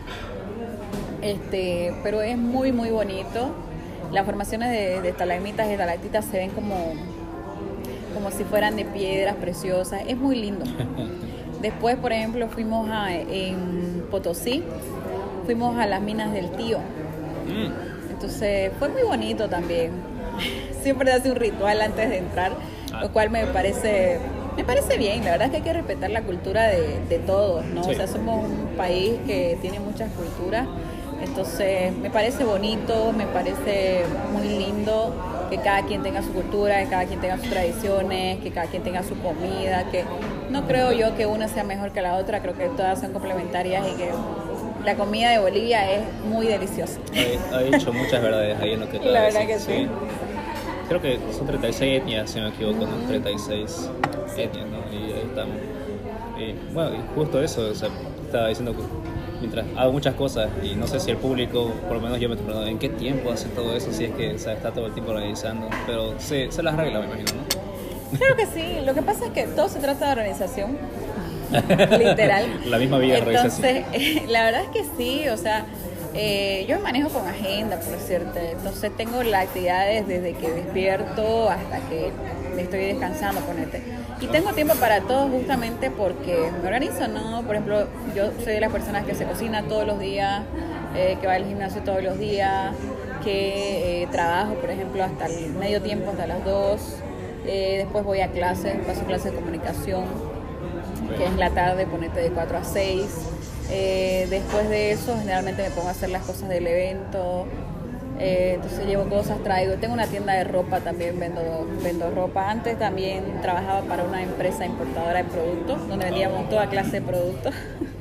Este, pero es muy, muy bonito. Las formaciones de, de estalagmitas y estalactitas se ven como, como si fueran de piedras preciosas, es muy lindo. Después, por ejemplo, fuimos a, en Potosí, fuimos a las minas del Tío. Mm. Entonces fue muy bonito también. Siempre hace un ritual antes de entrar, Ah. lo cual me parece me parece bien. La verdad es que hay que respetar la cultura de, de todos, ¿no? Sí. O sea, somos un país que tiene muchas culturas. Entonces me parece bonito, me parece muy lindo que cada quien tenga su cultura, que cada quien tenga sus tradiciones, que cada quien tenga su comida, que no creo yo que una sea mejor que la otra, creo que todas son complementarias y que la comida de Bolivia es muy deliciosa. Ha, ha dicho muchas verdades ahí en lo que acaba La de verdad decir, que sí. Creo que son treinta y seis etnias, si no me equivoco, ¿no? treinta y seis etnias, ¿no? Y ahí estamos. Y bueno, y justo eso, o sea, estaba diciendo que mientras hago muchas cosas y no sé si el público, por lo menos yo me estoy preguntando en qué tiempo hace todo eso, si es que, o sea, está todo el tiempo organizando, pero se, se las arregla, me imagino, ¿no? Claro que sí, lo que pasa es que todo se trata de organización, literal. La misma vida de Entonces, organización. eh, la verdad es que sí, o sea, eh, yo me manejo con agenda, por cierto. Entonces tengo las actividades desde que despierto hasta que me estoy descansando, ponete. Y tengo tiempo para todo justamente porque me organizo, ¿no? Por ejemplo, yo soy de las personas que se cocina todos los días, eh, que va al gimnasio todos los días, que eh, trabajo, por ejemplo, hasta el medio tiempo, hasta las dos. Eh, después voy a clases, paso clases de comunicación, que es la tarde, ponete de cuatro a seis. Eh, después de eso, generalmente me pongo a hacer las cosas del evento. Eh, entonces llevo cosas, traigo. Tengo una tienda de ropa también, vendo, vendo ropa. Antes también trabajaba para una empresa importadora de productos, donde vendíamos toda clase de productos.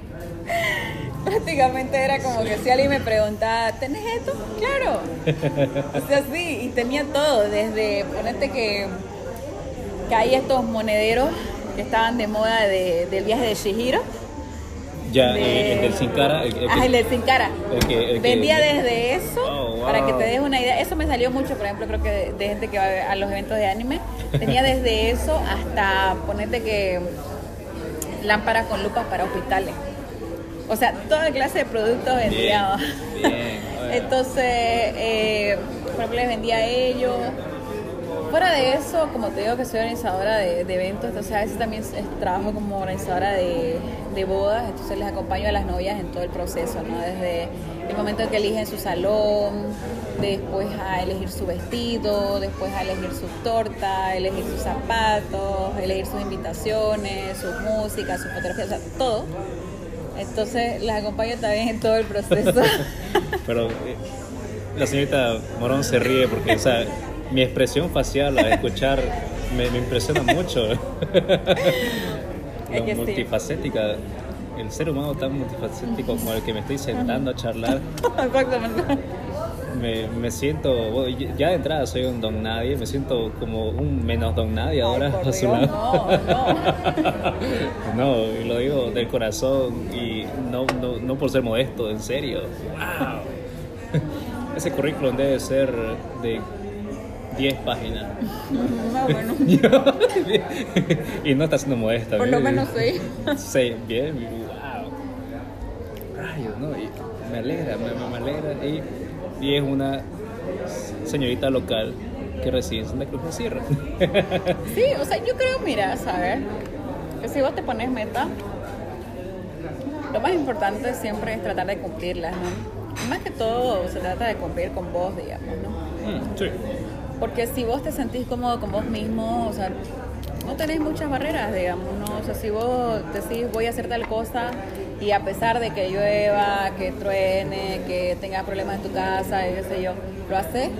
Prácticamente era como que si alguien me preguntaba, ¿tenés esto? Claro. O sea, sí, y tenía todo, desde ponerte que, que hay estos monederos que estaban de moda de, del viaje de Chihiro. Ya, de- eh, el del Sin Cara. El, el Ah, que- el del Sin Cara. el que- el que- Vendía desde eso, Oh, wow. para que te des una idea. Eso me salió mucho, por ejemplo, creo que de, de gente que va a los eventos de anime. Tenía desde eso hasta, ponerte que lámparas con lupas para hospitales. O sea, toda clase de productos vendía. Bien, bien, bueno. Entonces, eh, por ejemplo, les vendía a ellos. Fuera de eso, como te digo que soy organizadora de, de eventos, entonces a veces también es- trabajo como organizadora de, de bodas, entonces les acompaño a las novias en todo el proceso, ¿no? Desde el momento en que eligen su salón, después a elegir su vestido, después a elegir su torta, elegir sus zapatos, elegir sus invitaciones, su música, su fotografía, o sea, todo. Entonces las acompaño también en todo el proceso. Pero eh, la señorita Morón se ríe porque, o sea, mi expresión facial al escuchar me, me impresiona mucho. Lo Es que sí. multifacética, el ser humano tan multifacético como el que me estoy sentando a charlar, Exactamente. me, me siento, bueno, ya de entrada soy un don nadie, me siento como un menos don nadie ahora Ay, por a su Dios, lado. no, no. No, y lo digo del corazón y no, no, no por ser modesto, en serio. ¡Wow! Ese currículum debe ser de diez páginas. No, bueno. Y no está siendo modesta. Por lo menos sí. Sí, bien, wow. Rayos, ¿no? Y me alegra, me, me alegra. Y, y es una señorita local que reside en Santa Cruz de Sierra. Sí, o sea, yo creo, mira, saber que si vos te pones meta, lo más importante siempre es tratar de cumplirlas, ¿no? Más que todo se trata de cumplir con vos, digamos, ¿no? Mm, sí. Porque si vos te sentís cómodo con vos mismo, o sea, no tenés muchas barreras, digamos, ¿no? O sea, si vos decís voy a hacer tal cosa y a pesar de que llueva, que truene, que tengas problemas en tu casa, y qué sé yo, lo haces,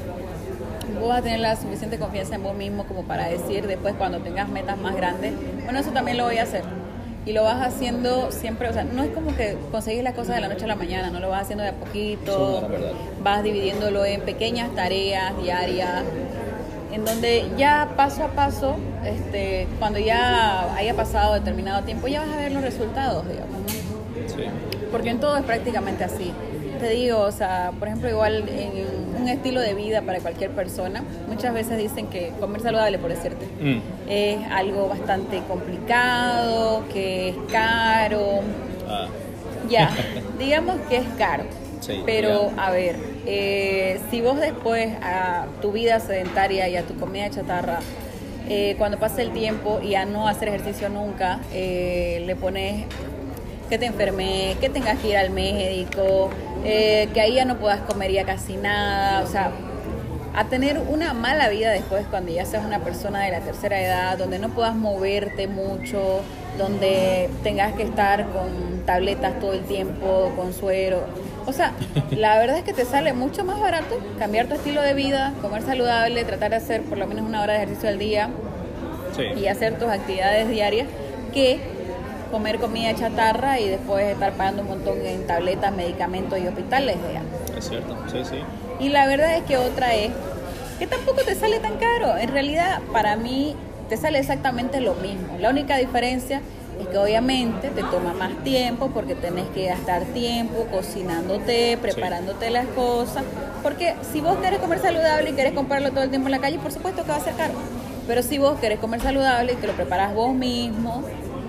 vos vas a tener la suficiente confianza en vos mismo como para decir después cuando tengas metas más grandes, bueno, eso también lo voy a hacer. Y lo vas haciendo siempre, o sea, no es como que conseguís las cosas de la noche a la mañana, no lo vas haciendo de a poquito, vas dividiéndolo en pequeñas tareas diarias, en donde ya paso a paso, este, cuando ya haya pasado determinado tiempo, ya vas a ver los resultados, digamos, ¿no? Sí. Porque en todo es prácticamente así. Te digo, o sea, por ejemplo, igual en un estilo de vida para cualquier persona, muchas veces dicen que comer saludable, por decirte, mm. es algo bastante complicado, que es caro. Ah. Ya, digamos que es caro. Sí, pero, yeah. a ver, eh, si vos después a tu vida sedentaria y a tu comida chatarra, eh, cuando pase el tiempo y a no hacer ejercicio nunca, eh, le pones que te enfermes, que tengas que ir al médico, eh, que ahí ya no puedas comer ya casi nada, o sea, a tener una mala vida después cuando ya seas una persona de la tercera edad, donde no puedas moverte mucho, donde tengas que estar con tabletas todo el tiempo, con suero. O sea, la verdad es que te sale mucho más barato cambiar tu estilo de vida, comer saludable, tratar de hacer por lo menos una hora de ejercicio al día, sí, y hacer tus actividades diarias, que comer comida chatarra y después estar pagando un montón en tabletas, medicamentos y hospitales, digamos. Es cierto, sí, sí. Y la verdad es que otra es que tampoco te sale tan caro. En realidad, para mí, te sale exactamente lo mismo. La única diferencia es que obviamente te toma más tiempo porque tenés que gastar tiempo cocinándote, preparándote, sí, las cosas. Porque si vos querés comer saludable y querés comprarlo todo el tiempo en la calle, por supuesto que va a ser caro. Pero si vos querés comer saludable y te lo preparás vos mismo,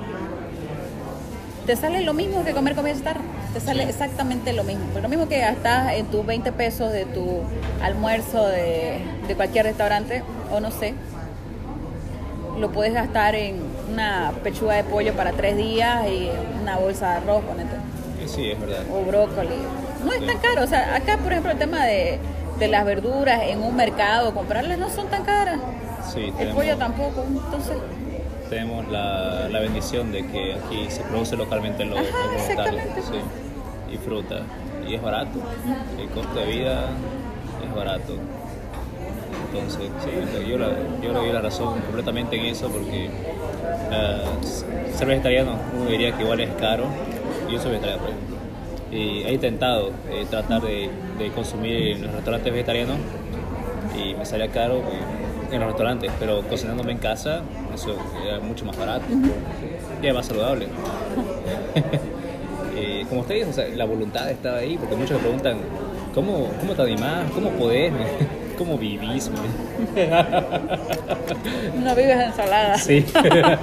te sale lo mismo que comer comida chatarra. Te sale exactamente lo mismo. Pues lo mismo que gastas en tus veinte pesos de tu almuerzo de, de cualquier restaurante, o no sé, lo puedes gastar en una pechuga de pollo para tres días y una bolsa de arroz, ponete. Sí, es verdad. O brócoli. No es sí. tan caro. O sea, acá, por ejemplo, el tema de, de las verduras en un mercado, comprarlas no son tan caras. Sí, tenemos... El pollo tampoco. Entonces... tenemos la, la bendición de que aquí se produce localmente lo vegetales, sí, y fruta, y es barato, el costo de vida es barato. Entonces, sí, yo, la, yo le doy la razón completamente en eso, porque uh, ser vegetariano, uno diría que igual es caro. Yo soy vegetariano, por ejemplo, y he intentado eh, tratar de, de consumir en los restaurantes vegetarianos y me salía caro en los restaurantes, pero cocinándome en casa eso era mucho más barato, uh-huh, y era más saludable. eh, como ustedes, o sea, la voluntad estaba ahí, porque muchos me preguntan ¿cómo, cómo te animás? ¿Cómo podés? ¿Cómo vivís? No vives ensalada. Sí. Sí.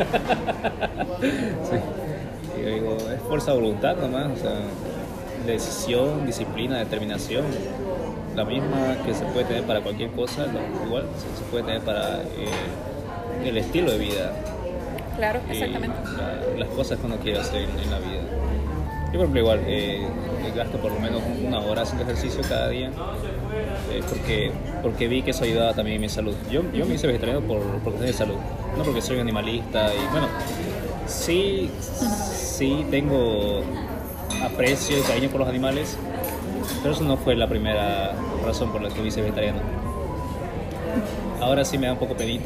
Y yo digo, es fuerza de voluntad nomás, o sea, decisión, disciplina, determinación. La misma que se puede tener para cualquier cosa, lo, igual se, se puede tener para eh, el estilo de vida. Claro, exactamente. La, las cosas que uno quiere hacer en, en la vida. Yo, por ejemplo, igual eh, gasto por lo menos una hora haciendo ejercicio cada día, eh, porque, porque vi que eso ayudaba también a mi salud. Yo, yo me hice vegetariano por, por cuestiones de salud, no porque soy un animalista. Y bueno, sí, sí tengo aprecio y cariño por los animales, pero eso no fue la primera razón por la que me hice vegetariano. Ahora sí me da un poco penita.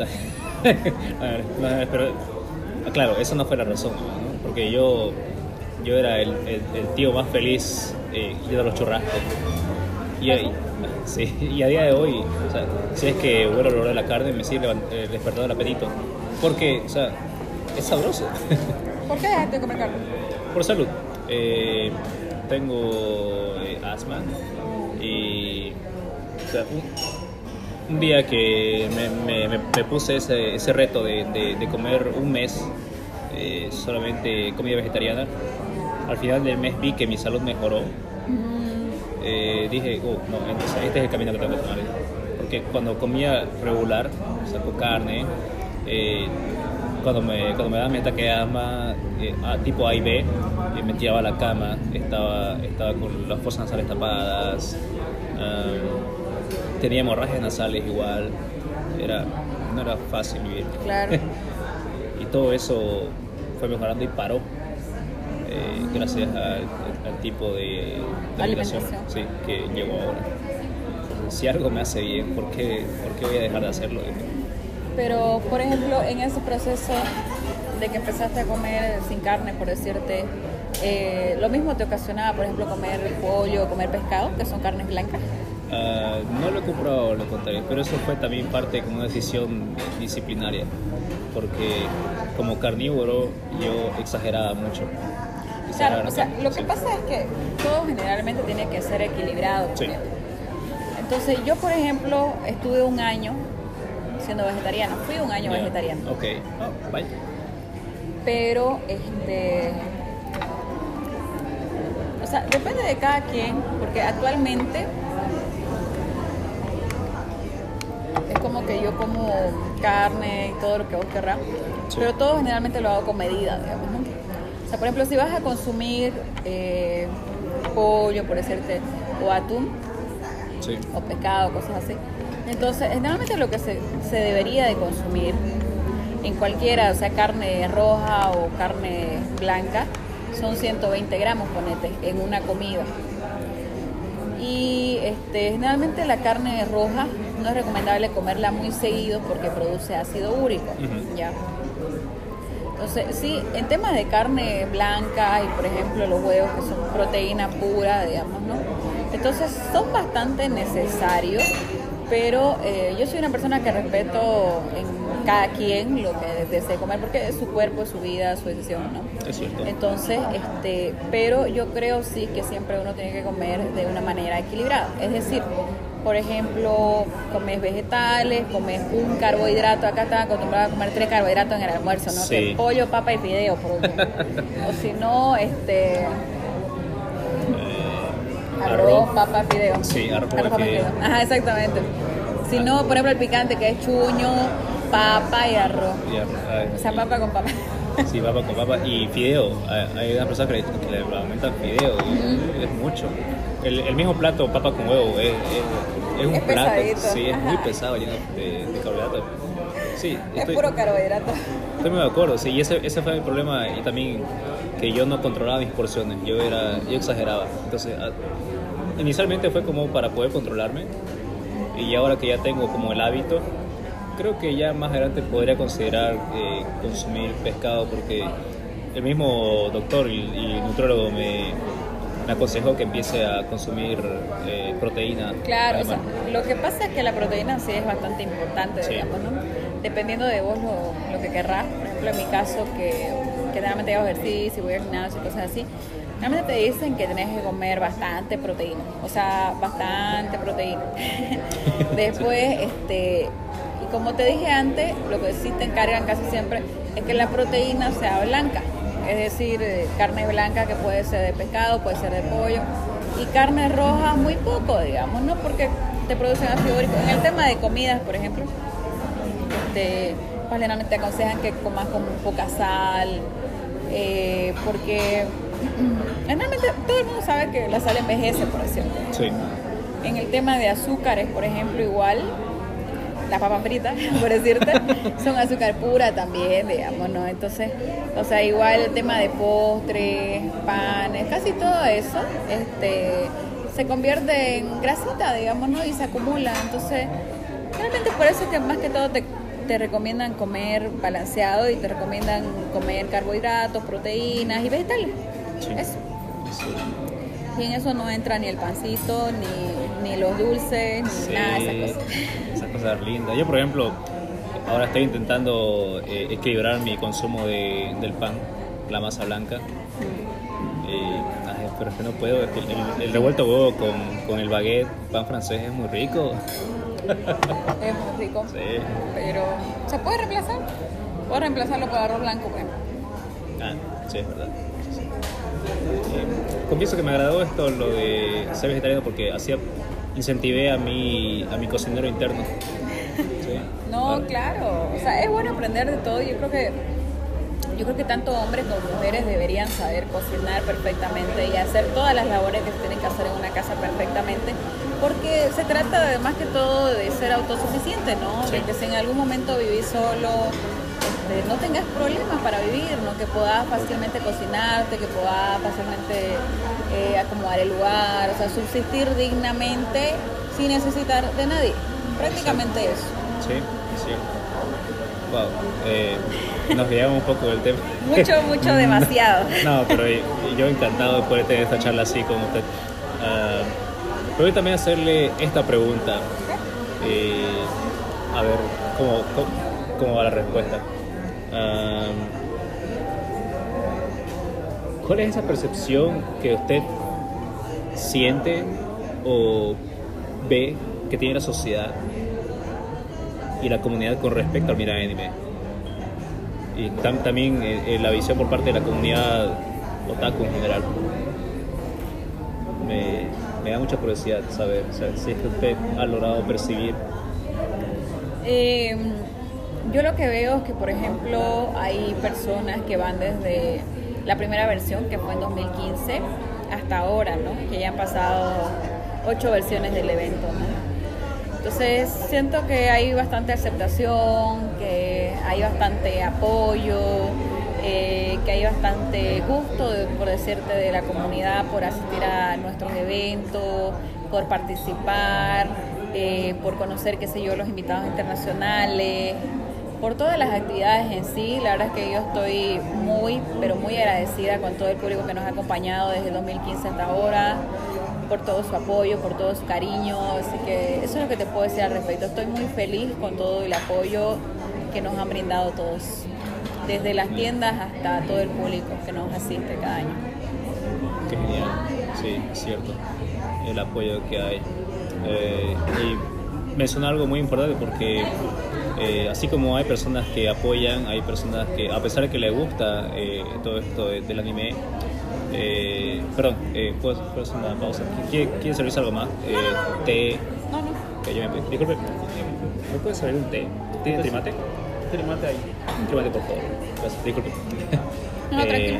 Pero claro, eso no fue la razón, ¿no? Porque yo, yo era el, el, el tío más feliz eh, yendo a los churrascos. Y, y, sí, y a día de hoy, o sea, si es que vuelvo a olor de la carne, me sigue eh, despertando el apetito. Porque, o sea, es sabroso. ¿Por qué dejaste de comer carne? Por salud. Eh, tengo eh, asma y o sea, un, un día que me, me, me puse ese, ese reto de, de, de comer un mes eh, solamente comida vegetariana, al final del mes vi que mi salud mejoró. Mm. eh, dije, oh, no, entonces este es el camino que tengo que tomar, porque cuando comía regular, o sea, con carne, eh, cuando me, cuando me daba mi ataque de asma, eh, a, tipo A y B, eh, me tiraba a la cama, estaba, estaba con las fosas nasales tapadas, um, tenía hemorragias nasales igual, era, no era fácil vivir. Claro. Y todo eso fue mejorando y paró, eh, mm. gracias al, al tipo de, de alimentación, sí, que llevo ahora. Entonces, si algo me hace bien, ¿por qué, por qué voy a dejar de hacerlo? Pero, por ejemplo, en ese proceso de que empezaste a comer sin carne, por decirte, eh, ¿lo mismo te ocasionaba, por ejemplo, comer pollo, comer pescado, que son carnes blancas? Uh, no lo he comprobado, lo contrario, pero eso fue también parte como una decisión disciplinaria, porque como carnívoro yo exageraba mucho. Exageraba, claro, o sea, lo que sí. pasa es que todo generalmente tiene que ser equilibrado. Sí. Entonces yo, por ejemplo, estuve un año siendo vegetariana, fui un año yeah. vegetariana. Ok, oh, bye. Pero, este... o sea, depende de cada quien, porque actualmente es como que yo como carne y todo lo que vos querrás, sí. pero todo generalmente lo hago con medida, digamos, ¿no? O sea, por ejemplo, si vas a consumir eh, pollo, por decirte, o atún, sí. o pescado, cosas así, entonces generalmente lo que se, se debería de consumir en cualquiera, o sea, carne roja o carne blanca, son ciento veinte gramos, ponete, en una comida. Y este, generalmente la carne roja no es recomendable comerla muy seguido porque produce ácido úrico, uh-huh. ¿ya? Entonces, sí, en temas de carne blanca y, por ejemplo, los huevos, que son proteína pura, digamos, ¿no? Entonces, son bastante necesarios, pero eh, yo soy una persona que respeto en cada quien lo que desee comer, porque es su cuerpo, es su vida, su decisión, ¿no? Es cierto. Entonces, este, pero yo creo sí que siempre uno tiene que comer de una manera equilibrada. Es decir, por ejemplo, comes vegetales, comes un carbohidrato. Acá están acostumbrados a comer tres carbohidratos en el almuerzo, ¿no? Sí. Que es pollo, papa y fideo, por ejemplo. O si no, este... Eh, arroz, arroz, papa, fideo. Sí, arroz, arroz papa, fideo. fideo. Ajá, exactamente. Si no, por ejemplo, el picante, que es chuño, papa y arroz. Y arroz ay, o sea, y, papa con papa. Sí, papa con papa y fideo. Hay una persona que le, que le aumentan fideo, uh-huh. es mucho. El, el mismo plato, papa con huevo, es, es, es un es plato. Pesadito. Sí, es Ajá. muy pesado, lleno de, de carbohidratos. Sí, es estoy, puro carbohidrato. Estoy muy de acuerdo, sí, y ese, ese fue mi problema, y también que yo no controlaba mis porciones, yo era, yo exageraba. Entonces, a, inicialmente fue como para poder controlarme, y ahora que ya tengo como el hábito, creo que ya más adelante podría considerar eh, consumir pescado, porque el mismo doctor y, y nutriólogo me, me aconsejó que empiece a consumir eh, proteína. Claro, o sea, lo que pasa es que la proteína sí es bastante importante, sí. digamos, ¿no? Dependiendo de vos lo, lo que querrás. Por ejemplo, en mi caso, que, que generalmente hago ejercicio, voy al gimnasio y cosas así, realmente te dicen que tenés que comer bastante proteína, o sea, bastante proteína. Después, este... y como te dije antes, lo que sí te encargan casi siempre es que la proteína sea blanca, es decir, carne blanca que puede ser de pescado, puede ser de pollo, y carne roja muy poco, digamos, ¿no? Porque te producen ácido úrico. En el tema de comidas, por ejemplo, este, pues generalmente te aconsejan que comas con poca sal, eh, porque generalmente todo el mundo sabe que la sal envejece, por decirlo. Sí. En el tema de azúcares, por ejemplo, igual las papas fritas, por decirte, son azúcar pura también, digamos, ¿no? Entonces, o sea, igual el tema de postres, panes, casi todo eso, este, se convierte en grasita, digamos, ¿no? Y se acumula. Entonces, realmente por eso es que más que todo te, te recomiendan comer balanceado y te recomiendan comer carbohidratos, proteínas y vegetales. Sí. Eso. Sí. Y en eso no entra ni el pancito, ni, ni los dulces, ni sí, nada de esas cosas. Esas cosas lindas. Yo, por ejemplo, ahora estoy intentando eh, equilibrar mi consumo de, del pan, la masa blanca. Mm. Eh, ay, pero es que no puedo. El, el, el revuelto huevo con, con el baguette, pan francés, es muy rico. Es muy rico. Sí. Pero, ¿se puede reemplazar? Puedo reemplazarlo por arroz blanco, por ejemplo. Ah, sí, es verdad. Eh, confieso que me agradó esto, lo de ser vegetariano, porque hacía incentivé a mi, a mi cocinero interno. ¿Sí? No, Vale. claro, o sea, es bueno aprender de todo. Yo creo que yo creo que tanto hombres como mujeres deberían saber cocinar perfectamente y hacer todas las labores que se tienen que hacer en una casa perfectamente, porque se trata de más que todo de ser autosuficiente, ¿no? Sí. De que si en algún momento vivís solo, este, no tengas problemas para vivir, ¿no? Que puedas fácilmente cocinarte, que puedas fácilmente eh, acomodar el lugar, o sea, subsistir dignamente sin necesitar de nadie. Prácticamente Sí. eso. Sí, sí. Wow. Eh, nos guiamos un poco del tema. Mucho, mucho, demasiado. No, pero yo encantado de poder tener esta charla así con usted. Uh, pero también hacerle esta pregunta. Eh, a ver cómo, cómo, cómo va la respuesta. Uh, ¿Cuál es esa percepción que usted siente o ve que tiene la sociedad y la comunidad con respecto al mirar anime? Y tam, también eh, la visión por parte de la comunidad otaku en general. Me, me da mucha curiosidad saber, o sea, si es que usted ha logrado percibir. Eh, yo lo que veo es que, por ejemplo, hay personas que van desde la primera versión, que fue en dos mil quince, hasta ahora, ¿no? Que ya han pasado ocho versiones del evento, ¿no? Entonces siento que hay bastante aceptación, que hay bastante apoyo, eh, que hay bastante gusto, de, por decirte, de la comunidad por asistir a nuestros eventos, por participar, eh, por conocer, qué sé yo, los invitados internacionales, por todas las actividades en sí. La verdad es que yo estoy muy, pero muy agradecida con todo el público que nos ha acompañado desde el dos mil quince hasta ahora, por todo su apoyo, por todo su cariño, así que eso es lo que te puedo decir al respecto. Estoy muy feliz con todo el apoyo que nos han brindado todos, desde las tiendas hasta todo el público que nos asiste cada año. Qué genial, sí, es cierto, el apoyo que hay. Eh, y menciona algo muy importante porque eh, así como hay personas que apoyan, hay personas que, a pesar de que les gusta eh, todo esto de, del anime, Eh, perdón, eh, ¿puedes, puedes hacer una pausa? ¿Quiere, quiere servirse algo más? Eh, té. No, no. Que yo me, disculpe, ¿me puede servir un té? ¿Tiene trimate? Trimate ahí. Un trimate, por favor. Gracias, disculpe. No, eh, tranquilo.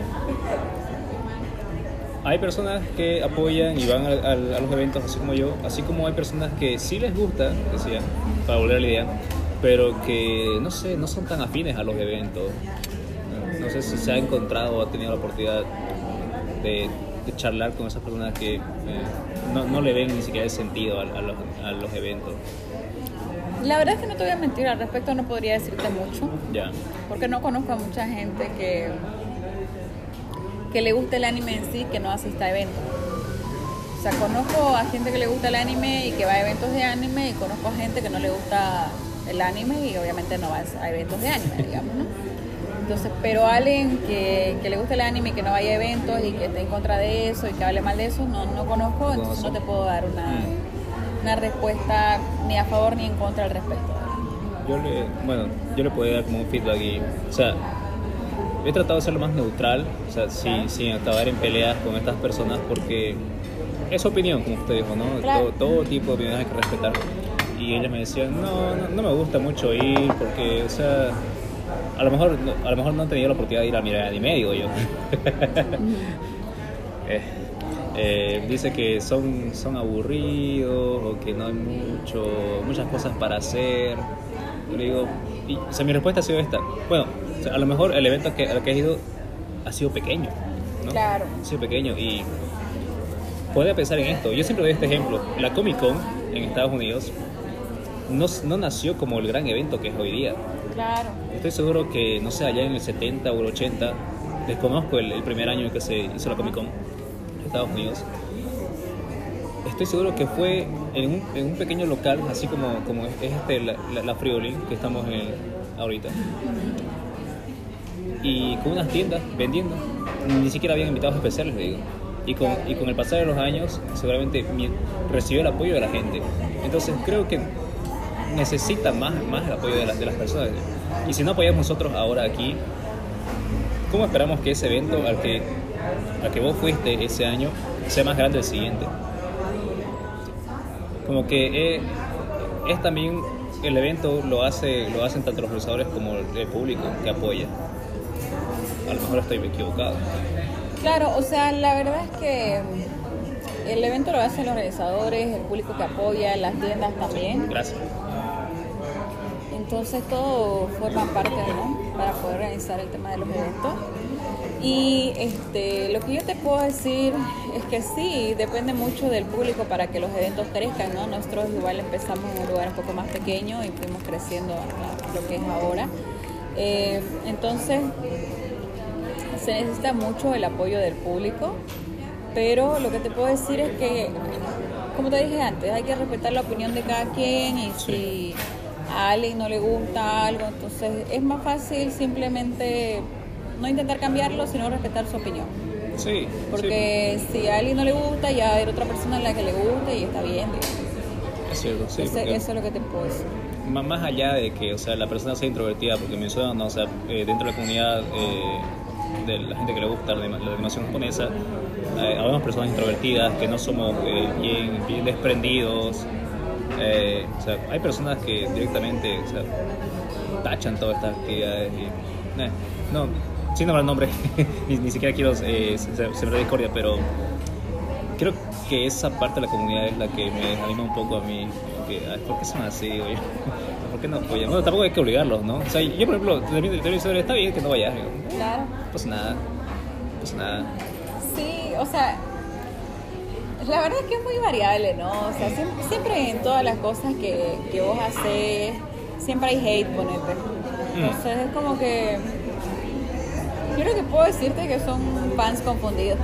Hay personas que apoyan y van a, a, a los eventos, así como yo, así como hay personas que sí les gusta, decía, para volver a la idea, pero que, no sé, no son tan afines a los eventos. No sé si se ha encontrado o ha tenido la oportunidad De, de charlar con esas personas que eh, no, no le ven ni siquiera el sentido a, a, los, a los eventos. La verdad es que no te voy a mentir, al respecto no podría decirte mucho, Ya. porque no conozco a mucha gente que, que le guste el anime en sí, que no asista a eventos. O sea, conozco a gente que le gusta el anime y que va a eventos de anime, y conozco a gente que no le gusta el anime y obviamente no va a eventos de anime, digamos, ¿no? Entonces, pero alguien que, que le guste el anime y que no vaya a eventos y que esté en contra de eso y que hable mal de eso, no, no conozco, entonces no te puedo dar una, mm. una respuesta ni a favor ni en contra al respecto. Yo le, bueno, yo le puedo dar como un feedback y, o sea, he tratado de ser lo más neutral, o sea, sin, sin acabar en peleas con estas personas porque es su opinión, como usted dijo, ¿no? Claro. Todo, todo tipo de opiniones hay que respetar. Y ellas me decían, no, no, no me gusta mucho ir porque, o sea, a lo mejor, a lo mejor no han tenido la oportunidad de ir a mirar anime, digo yo. eh, eh, dice que son, son aburridos o que no hay mucho, muchas cosas para hacer. Yo le digo, y, o sea, mi respuesta ha sido esta. Bueno, o sea, a lo mejor el evento que, al que has ido ha sido pequeño, ¿no? Claro. Ha sido pequeño y puede pensar en esto. Yo siempre doy este ejemplo. La Comic Con en Estados Unidos no, no nació como el gran evento que es hoy día. Claro. Estoy seguro que, no sé, allá en el setenta o el ochenta, desconozco el, el primer año que se hizo la Comic Con en Estados Unidos. Estoy seguro que fue en un, en un pequeño local, así como, como es este, la, la, la Frioli, que estamos en el, ahorita. Y con unas tiendas vendiendo. Ni siquiera habían invitados especiales, le digo. Y con, y con el pasar de los años, seguramente mi, recibió el apoyo de la gente. Entonces creo que necesita más, más el apoyo de, la, de las personas. Y si no apoyamos nosotros ahora aquí, ¿cómo esperamos que ese evento al que, al que vos fuiste ese año sea más grande el siguiente? como que es, es también el evento lo hace lo hacen tanto los organizadores como el público que apoya. A lo mejor estoy equivocado. Claro, o sea, la verdad es que el evento lo hacen los organizadores, el público que apoya, las tiendas también. Sí, gracias. Entonces todo forma parte, ¿no? Para poder organizar el tema de los eventos. Y este, lo que yo te puedo decir es que sí, depende mucho del público para que los eventos crezcan, ¿no? Nosotros igual empezamos en un lugar un poco más pequeño y fuimos creciendo hasta lo que es ahora. Eh, entonces, se necesita mucho el apoyo del público, pero lo que te puedo decir es que, como te dije antes, hay que respetar la opinión de cada quien y si a alguien no le gusta algo, entonces es más fácil simplemente no intentar cambiarlo, sino respetar su opinión. Sí. Porque sí. si a alguien no le gusta, ya hay otra persona a la que le gusta y está bien. Es cierto, sí. Entonces, eso es lo que te puedo decir. Más allá de que, o sea, la persona sea introvertida, porque mencionan, ¿no? O sea, eh, dentro de la comunidad eh, de la gente que le gusta la animación japonesa, eh, habemos personas introvertidas que no somos eh, bien, bien desprendidos. Eh, o sea, hay personas que directamente, o sea, tachan todas estas actividades y, eh, no, sin nombrar nombre, ni, ni siquiera quiero eh, sembrar discordia, pero creo que esa parte de la comunidad es la que me anima un poco a mí, porque, ay, ¿por qué son así, oye? ¿Por qué no apoyan? Bueno, tampoco hay que obligarlos, ¿no? O sea, yo, por ejemplo, de mi televisor está bien que no vayas, digo, Claro. pues nada, pues nada. Sí, o sea, la verdad es que es muy variable, ¿no? O sea, siempre, siempre en todas las cosas que, que vos haces, siempre hay hate, ponete. Entonces es como que yo creo que puedo decirte que son fans confundidos.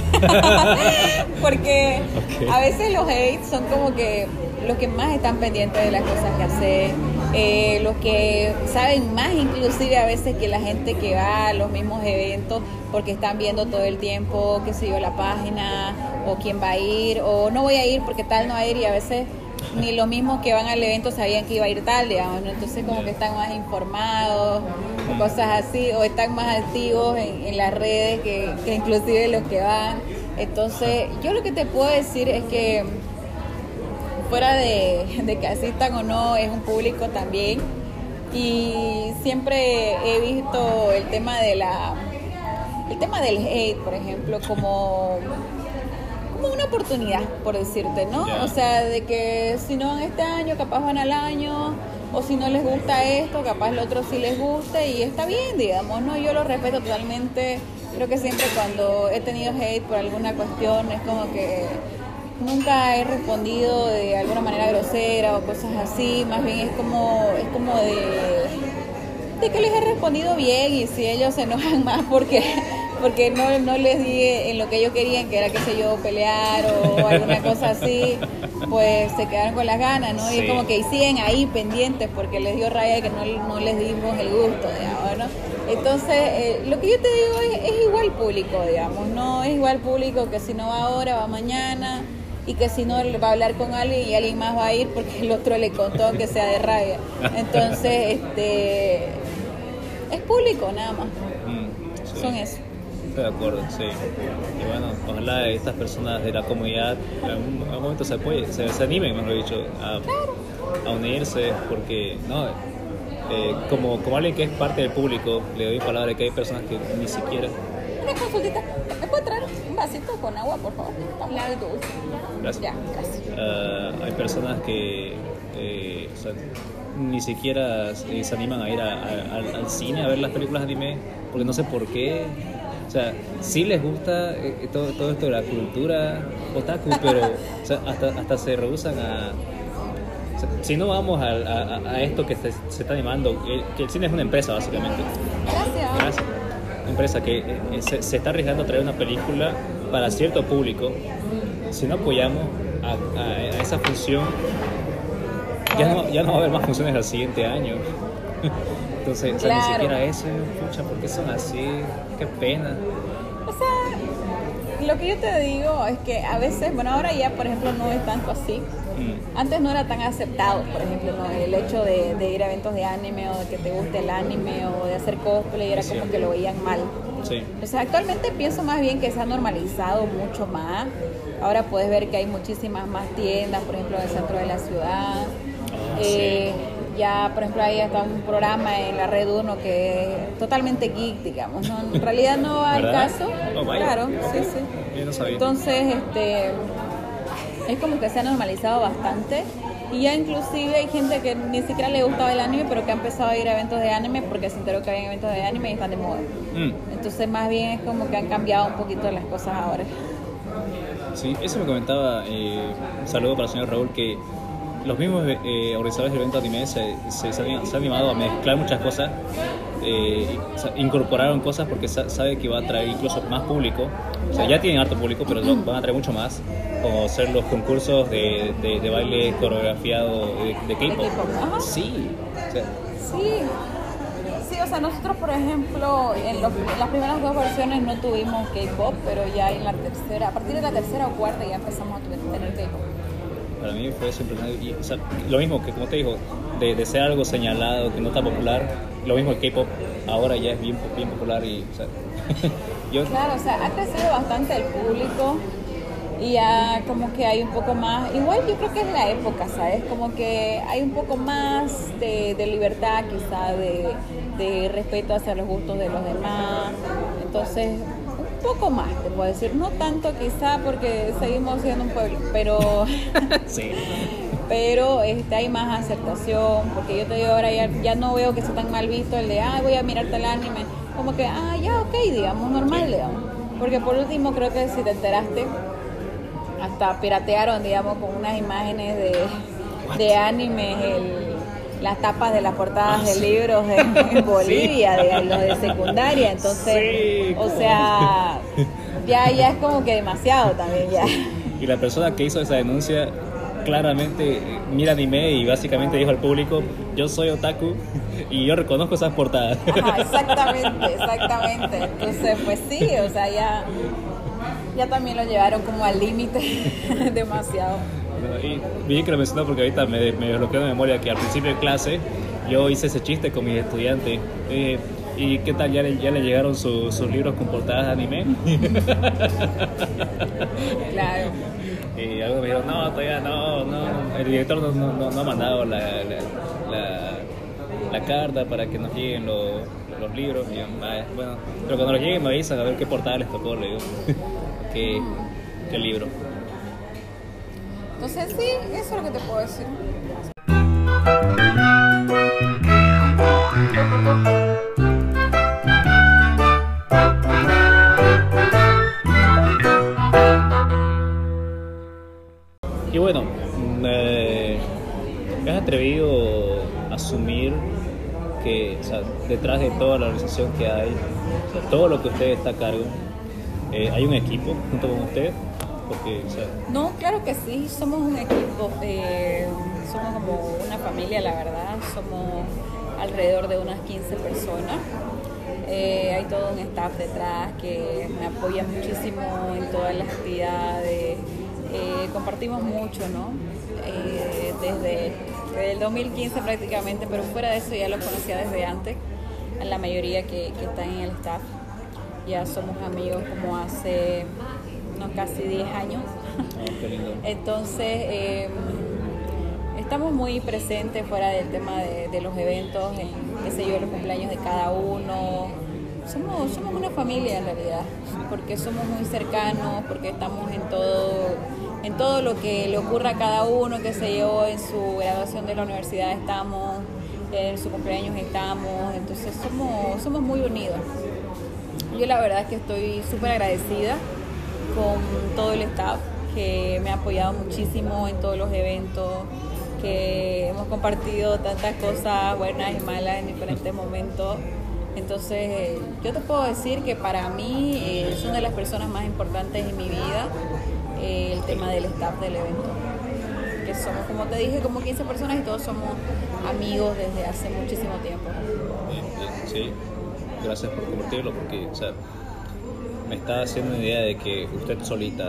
Porque okay. A veces los hates son como que los que más están pendientes de las cosas que haces, eh, los que saben más inclusive a veces que la gente que va a los mismos eventos, porque están viendo todo el tiempo, qué sé yo, la página, o quién va a ir, o no voy a ir porque tal no va a ir, y a veces ni los mismos que van al evento sabían que iba a ir tal, digamos, ¿no? Entonces como que están más informados o cosas así, o están más activos en, en las redes que, que inclusive los que van. Entonces yo lo que te puedo decir es que fuera de, de que asistan o no, es un público también, y siempre he visto el tema de la el tema del hate, por ejemplo, como como una oportunidad, por decirte, ¿no? Yeah. O sea, de que si no van este año, capaz van al año, o si no les gusta esto, capaz el otro sí les gusta, y está bien, digamos, ¿no? Yo lo respeto totalmente. Creo que siempre cuando he tenido hate por alguna cuestión, es como que nunca he respondido de alguna manera grosera o cosas así, más bien es como, es como de, de que les he respondido bien, y si ellos se enojan más porque... porque no, no les di en lo que ellos querían, que era, qué sé yo, pelear o alguna cosa así, pues se quedaron con las ganas, ¿no? Sí. Y como que siguen ahí pendientes porque les dio rabia que no, no les dimos el gusto, digamos, ¿no? Entonces, eh, lo que yo te digo es, es igual público, digamos, ¿no? Es igual público que si no va ahora, va mañana, y que si no va a hablar con alguien y alguien más va a ir porque el otro le contó que sea de rabia. Entonces, este es público nada más. Mm, sí. Son eso. Estoy de acuerdo, sí. Y bueno, ojalá estas personas de la comunidad en algún, algún momento se apoyen, se, se animen, mejor dicho, a, a unirse, porque no, eh, como, como alguien que es parte del público, le doy palabra de que hay personas que ni siquiera... Una consultita, ¿me puede traer un vasito con agua, por favor? La dulce. Gracias. Ya, gracias. Uh, hay personas que eh, o sea, ni siquiera eh, se animan a ir a, a, al, al cine a ver las películas de anime, porque no sé por qué. O sea, sí les gusta eh, todo, todo esto de la cultura otaku, pero o sea, hasta, hasta se rehusan a... O sea, si no vamos a, a, a esto que se, se está animando, que, que el cine es una empresa básicamente. Gracias. Gracias. Una empresa que eh, se, se está arriesgando a traer una película para cierto público. Si no apoyamos a, a, a esa función, ya no, ya no va a haber más funciones al siguiente año. Entonces, o sea, claro. Ni siquiera eso, pucha, ¿por qué son así? Qué pena. O sea, lo que yo te digo es que a veces, bueno, ahora ya, por ejemplo, no es tanto así, Mm. Antes no era tan aceptado, por ejemplo, ¿no? El hecho de, de ir a eventos de anime o de que te guste el anime o de hacer cosplay era sí. como que lo veían mal. Sí. O sea, actualmente pienso más bien que se ha normalizado mucho más. Ahora puedes ver que hay muchísimas más tiendas, por ejemplo, en el centro de la ciudad. Ah, eh, sí. Ya, por ejemplo, hay hasta un programa en la Red uno que es totalmente geek, digamos, ¿no? En realidad no hay ¿verdad? caso. Oh, claro, sí, sí. Yo no sabía. Entonces, este, es como que se ha normalizado bastante. Y ya inclusive hay gente que ni siquiera le gustaba el anime, pero que ha empezado a ir a eventos de anime porque se enteró que había eventos de anime y están de moda. Mm. Entonces, más bien es como que han cambiado un poquito las cosas ahora. Sí, eso me comentaba, eh, un saludo para el señor Raúl, que los mismos eh, organizadores del evento anime se, se, se, han, se han animado a mezclar muchas cosas, eh, incorporaron cosas porque sabe que va a atraer incluso más público. O sea, ya tienen harto público, pero van a atraer mucho más, como ser los concursos de, de, de baile coreografiado de, de K-pop. Sí, o sea, sí. Sí, o sea, nosotros, por ejemplo, en, los, en las primeras dos versiones no tuvimos K-pop, pero ya en la tercera, a partir de la tercera o cuarta ya empezamos a tener K-pop. Para mí fue eso impresionante. Y, o sea, lo mismo que, como te digo, de, de ser algo señalado, que no está popular, lo mismo el K-pop ahora ya es bien, bien popular. Y, o sea, yo... Claro, o sea, ha crecido bastante el público y ya como que hay un poco más, igual yo creo que es la época, ¿sabes? Como que hay un poco más de, de libertad quizá, de, de respeto hacia los gustos de los demás. Entonces... un poco más, te puedo decir, no tanto quizá porque seguimos siendo un pueblo, pero sí. pero este, hay más aceptación, porque yo te digo ahora ya, ya no veo que sea tan mal visto el de, ah, voy a mirarte el anime, como que, ah, ya, ok, digamos, normal, sí. digamos, porque por último creo que si te enteraste, hasta piratearon, digamos, con unas imágenes de, de animes, el las tapas de las portadas ah, de sí. libros en, en Bolivia, sí. de los de secundaria, entonces, sí, o sea, ya, ya es como que demasiado también ya. Y la persona que hizo esa denuncia claramente mira anime y básicamente dijo al público, yo soy otaku y yo reconozco esas portadas. Ajá, exactamente, exactamente, entonces pues sí, o sea, ya, ya también lo llevaron como al límite demasiado. Y vi que lo mencionó porque ahorita me, me bloqueó de memoria que al principio de clase yo hice ese chiste con mis estudiantes. Eh, ¿Y qué tal? ¿Ya le, ya le llegaron su, sus libros con portadas de anime? Claro. Y algunos me dijeron, no, todavía no, no. El director no, no, no, no ha mandado la, la, la, la carta para que nos lleguen los, los libros. Y yo, ah, bueno, pero cuando los lleguen me avisan a ver qué portada les tocó, le digo. ¿Qué, qué libro? Entonces sí, eso es lo que te puedo decir. Y bueno, eh, ¿me has atrevido a asumir que, o sea, detrás de toda la organización que hay, o sea, todo lo que usted está a cargo, eh, hay un equipo junto con usted? Porque, o sea... No, claro que sí, somos un equipo, eh, somos como una familia, la verdad, somos alrededor de unas quince personas, eh, hay todo un staff detrás que me apoya muchísimo en todas las actividades, eh, compartimos mucho, ¿no? Eh, desde, desde el dos mil quince prácticamente, pero fuera de eso ya los conocía desde antes, a la mayoría que, que están en el staff, ya somos amigos como hace... no, casi diez años. Oh, qué lindo. Entonces, eh, estamos muy presentes fuera del tema de, de los eventos, en, qué sé yo, los cumpleaños de cada uno. Somos, somos una familia en realidad, porque somos muy cercanos, porque estamos en todo, en todo lo que le ocurra a cada uno, qué sé yo, en su graduación de la universidad estamos, en su cumpleaños estamos, entonces somos, somos muy unidos. Yo la verdad es que estoy súper agradecida con todo el staff que me ha apoyado muchísimo en todos los eventos, que hemos compartido tantas cosas buenas y malas en diferentes momentos. Entonces yo te puedo decir que para mí eh, son de las personas más importantes en mi vida, eh, el tema del staff del evento, que somos, como te dije, como quince personas y todos somos amigos desde hace muchísimo tiempo. Sí, gracias por compartirlo, porque, o sea, me está haciendo una idea de que usted solita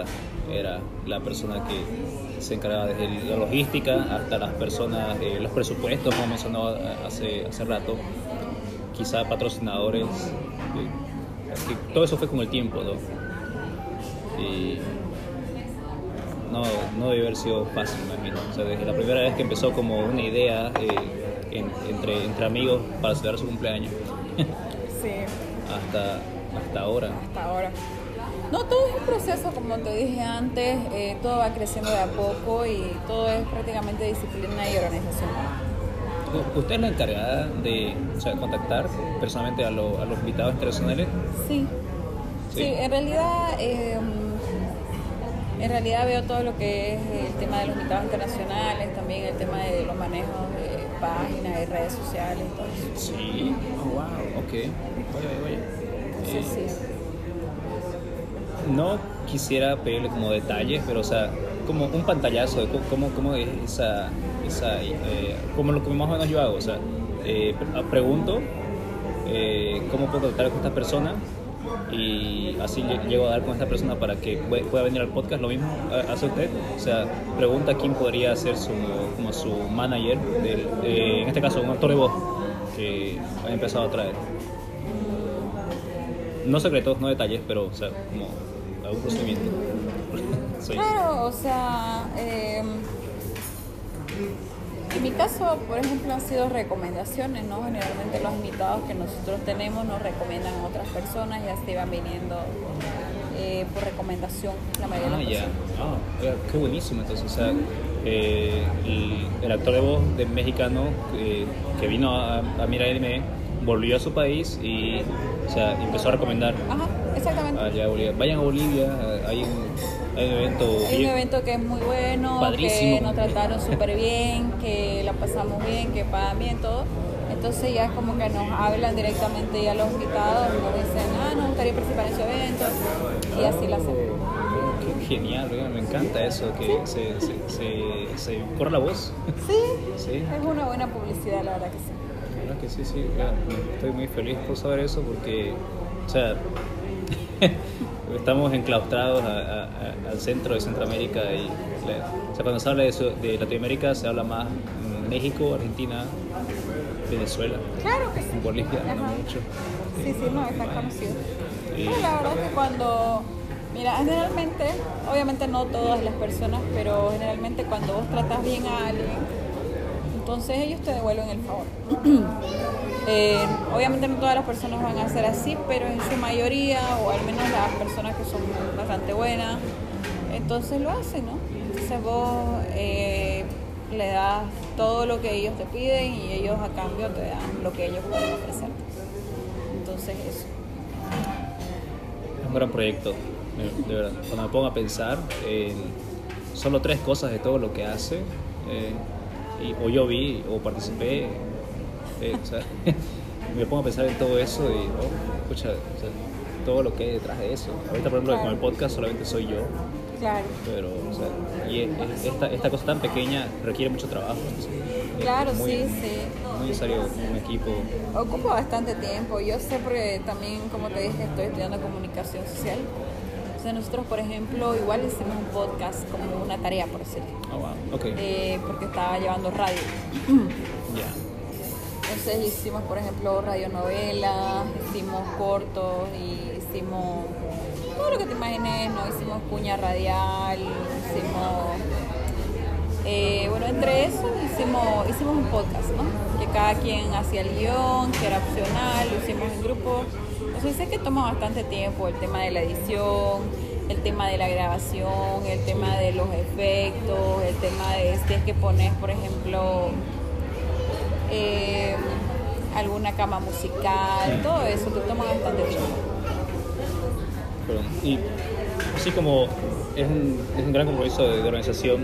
era la persona que se encargaba desde la logística hasta las personas, eh, los presupuestos, como mencionaba hace, hace rato, quizá patrocinadores, eh, que todo eso fue con el tiempo, ¿no? Y no, no debe haber sido fácil, me imagino. O sea, desde la primera vez que empezó como una idea eh, en, entre, entre amigos para celebrar su cumpleaños, Sí. hasta, hasta ahora. Hasta ahora. No, todo es un proceso, como te dije antes, eh, todo va creciendo de a poco y todo es prácticamente disciplina y organización. ¿Usted es la encargada de, o sea, contactar personalmente a, lo, a los invitados internacionales? Sí, Sí. sí, en realidad, eh, en realidad veo todo lo que es el tema de los invitados internacionales, también el tema de los manejos de páginas, de redes sociales, todo eso. Sí, oh, wow, ok. Oye, oye, oye. Sí, Eh, sí. No quisiera pedirle como detalles, pero o sea, como un pantallazo de cómo, cómo, cómo es esa, esa eh, como lo que más o menos yo hago, o sea, eh, pregunto eh, cómo puedo tratar con esta persona y así llego a dar con esta persona para que pueda venir al podcast. Lo mismo hace usted, o sea, pregunta quién podría ser su, como su manager, del, eh, en este caso un actor de voz que ha empezado a traer. No secretos, no detalles, pero o sea, como algún procedimiento. Sí. Claro, o sea, eh, en mi caso, por ejemplo, han sido recomendaciones, ¿no? Generalmente los invitados que nosotros tenemos nos recomiendan a otras personas, ya se van viniendo eh, por recomendación la mayoría Ah, de las ya. personas. Ah, oiga, qué buenísimo. Entonces, o sea, eh, el, el actor de voz de mexicano eh, que vino a, a Mira Anime volvió a su país y, o sea, empezó a recomendar. Ajá, exactamente. Allá a Bolivia. Vayan a Bolivia, hay un, hay un evento. Hay un bien- evento que es muy bueno, Padrísimo. que nos trataron súper bien, que la pasamos bien, que pagan bien, todo. Entonces ya es como que nos hablan directamente ya los invitados, nos dicen, ah, nos gustaría participar en su evento, y así lo hacen. Qué genial, oiga, me encanta eso, que se, se, se, se corra la voz. Sí, Sí. es una buena publicidad, la verdad que sí. La verdad que sí, sí, ya, estoy muy feliz por saber eso porque, o sea, estamos enclaustrados a- a- a- al centro de Centroamérica y, la- o sea, cuando se habla de, eso, de Latinoamérica se habla más mm, México, Argentina, Venezuela, Claro que sí. Bolivia, no Ajá. mucho. Sí, sí, no, está conocido. Y- No, la verdad es que cuando, mira, generalmente, obviamente no todas las personas, pero generalmente cuando vos tratas bien a alguien, entonces ellos te devuelven el favor. Eh, obviamente no todas las personas van a ser así, pero en su mayoría, o al menos las personas que son bastante buenas, entonces lo hacen, ¿no? Entonces vos eh, le das todo lo que ellos te piden y ellos a cambio te dan lo que ellos pueden ofrecer. Entonces eso. Es un gran proyecto, de de verdad. Cuando me pongo a pensar en solo tres cosas de todo lo que hace, eh, y, o yo vi o participé, eh, o sea, me pongo a pensar en todo eso y, oh, escucha, o sea, todo lo que hay detrás de eso. Ahorita, por ejemplo, Claro. con el podcast solamente soy yo, Claro. pero, o sea, y es- es- esta, esta cosa tan pequeña requiere mucho trabajo. Entonces, es Claro, muy, sí, sí. muy necesario un equipo. Ocupa bastante tiempo. Yo sé porque también, como te dije, estoy estudiando comunicación social. O sea, nosotros, por ejemplo, igual hicimos un podcast como una tarea, por decirlo. Oh, wow, ok, Eh, porque estaba llevando radio. ya. Entonces hicimos, por ejemplo, radionovelas, hicimos cortos y hicimos todo lo que te imagines, ¿no? Hicimos cuña radial, hicimos... eh, bueno, entre eso hicimos, hicimos un podcast, ¿no? Que cada quien hacía el guión, que era opcional, lo hicimos en grupo. Entonces sé que toma bastante tiempo el tema de la edición, el tema de la grabación, el tema de los efectos, el tema de si es que pones, por ejemplo, eh, alguna cama musical, todo eso te toma bastante tiempo. Perdón. Y así como es un, es un gran compromiso de, de organización,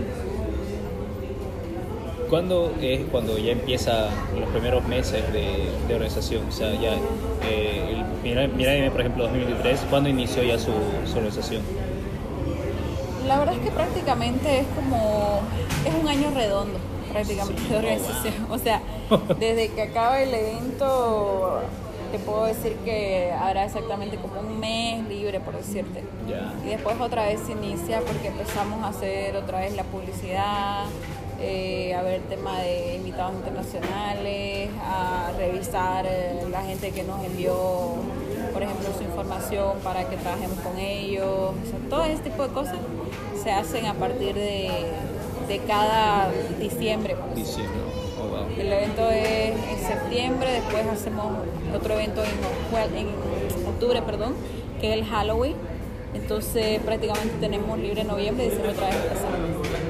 ¿cuándo es cuando ya empieza los primeros meses de, de organización? O sea, ya, eh, el, mira, mira, por ejemplo, dos mil veintitrés, ¿cuándo inició ya su, su organización? La verdad es que prácticamente es como, es un año redondo prácticamente Sí, de organización. O sea, desde que acaba el evento te puedo decir que habrá exactamente como un mes libre, por decirte. Ya. Y después otra vez se inicia porque empezamos a hacer otra vez la publicidad, eh, a ver tema de invitados internacionales, a revisar eh, la gente que nos envió, por ejemplo, su información para que trabajemos con ellos. O sea, todo ese tipo de cosas se hacen a partir de, de cada diciembre. Por Diciembre. Oh, wow. El evento es en septiembre, después hacemos otro evento en, en octubre, perdón, que es el Halloween. Entonces prácticamente tenemos libre noviembre y diciembre otra vez empezamos.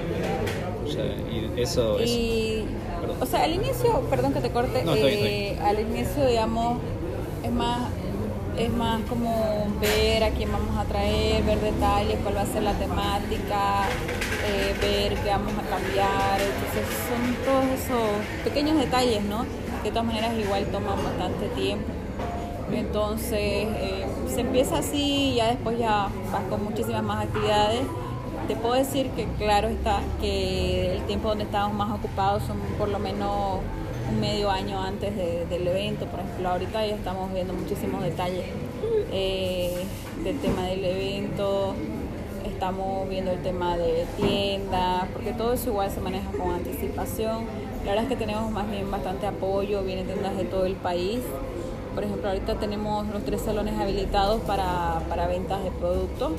O sea, y eso es... Y, Perdón. o sea, al inicio, perdón que te corte, No, estoy, eh, estoy. al inicio, digamos, es más, es más como ver a quién vamos a traer, ver detalles, cuál va a ser la temática, eh, ver qué vamos a cambiar. Entonces son todos esos pequeños detalles, ¿no? Que de todas maneras igual toman bastante tiempo. Entonces eh, se empieza así y ya después ya vas con muchísimas más actividades. Te puedo decir que claro está que el tiempo donde estábamos más ocupados son por lo menos un medio año antes de, del evento. Por ejemplo, ahorita ya estamos viendo muchísimos detalles eh, del tema del evento, estamos viendo el tema de tiendas, porque todo eso igual se maneja con anticipación. La verdad es que tenemos más bien bastante apoyo, vienen tiendas de todo el país. Por ejemplo, ahorita tenemos los tres salones habilitados para, para ventas de productos.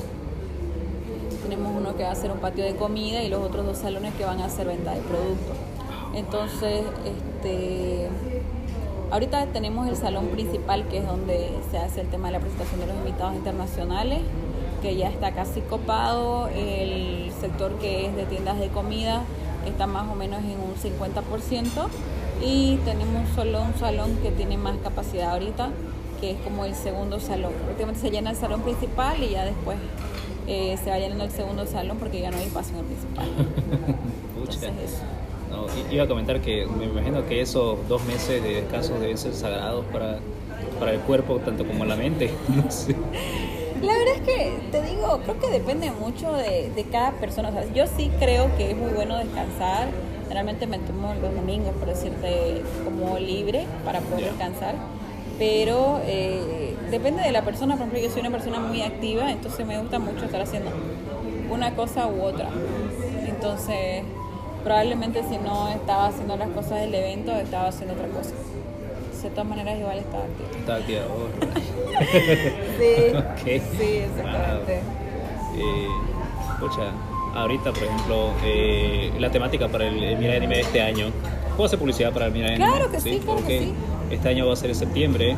Tenemos uno que va a hacer un patio de comida y los otros dos salones que van a hacer venta de productos. Entonces, este, ahorita tenemos el salón principal, que es donde se hace el tema de la presentación de los invitados internacionales, que ya está casi copado. El sector que es de tiendas de comida, que está más o menos en un cincuenta por ciento. Y tenemos solo un salón que tiene más capacidad ahorita, que es como el segundo salón. Prácticamente se llena el salón principal y ya después eh, se va llenando el segundo salón porque ya no hay espacio en el principal. Entonces eso. No, iba a comentar que me imagino que esos dos meses de descanso deben ser sagrados para, para el cuerpo, tanto como la mente. No sé. La verdad es que, te digo, creo que depende mucho de, de cada persona. O sea, yo sí creo que es muy bueno descansar. Generalmente me tomo los domingos, por decirte, como libre para poder Yeah. descansar. Pero eh, depende de la persona. Por ejemplo, yo soy una persona muy activa, entonces me gusta mucho estar haciendo una cosa u otra. Entonces, probablemente si no estaba haciendo las cosas del evento, estaba haciendo otra cosa. De todas maneras, igual estaba activa. Está activa. Oh, Sí, okay. sí, exactamente. Wow. Eh, pucha, ahorita, por ejemplo, eh, la temática para el, el Mirai Anime de este año. ¿Puedo hacer publicidad para el Mirai Anime? Claro que sí, claro que sí. Este año va a ser en septiembre.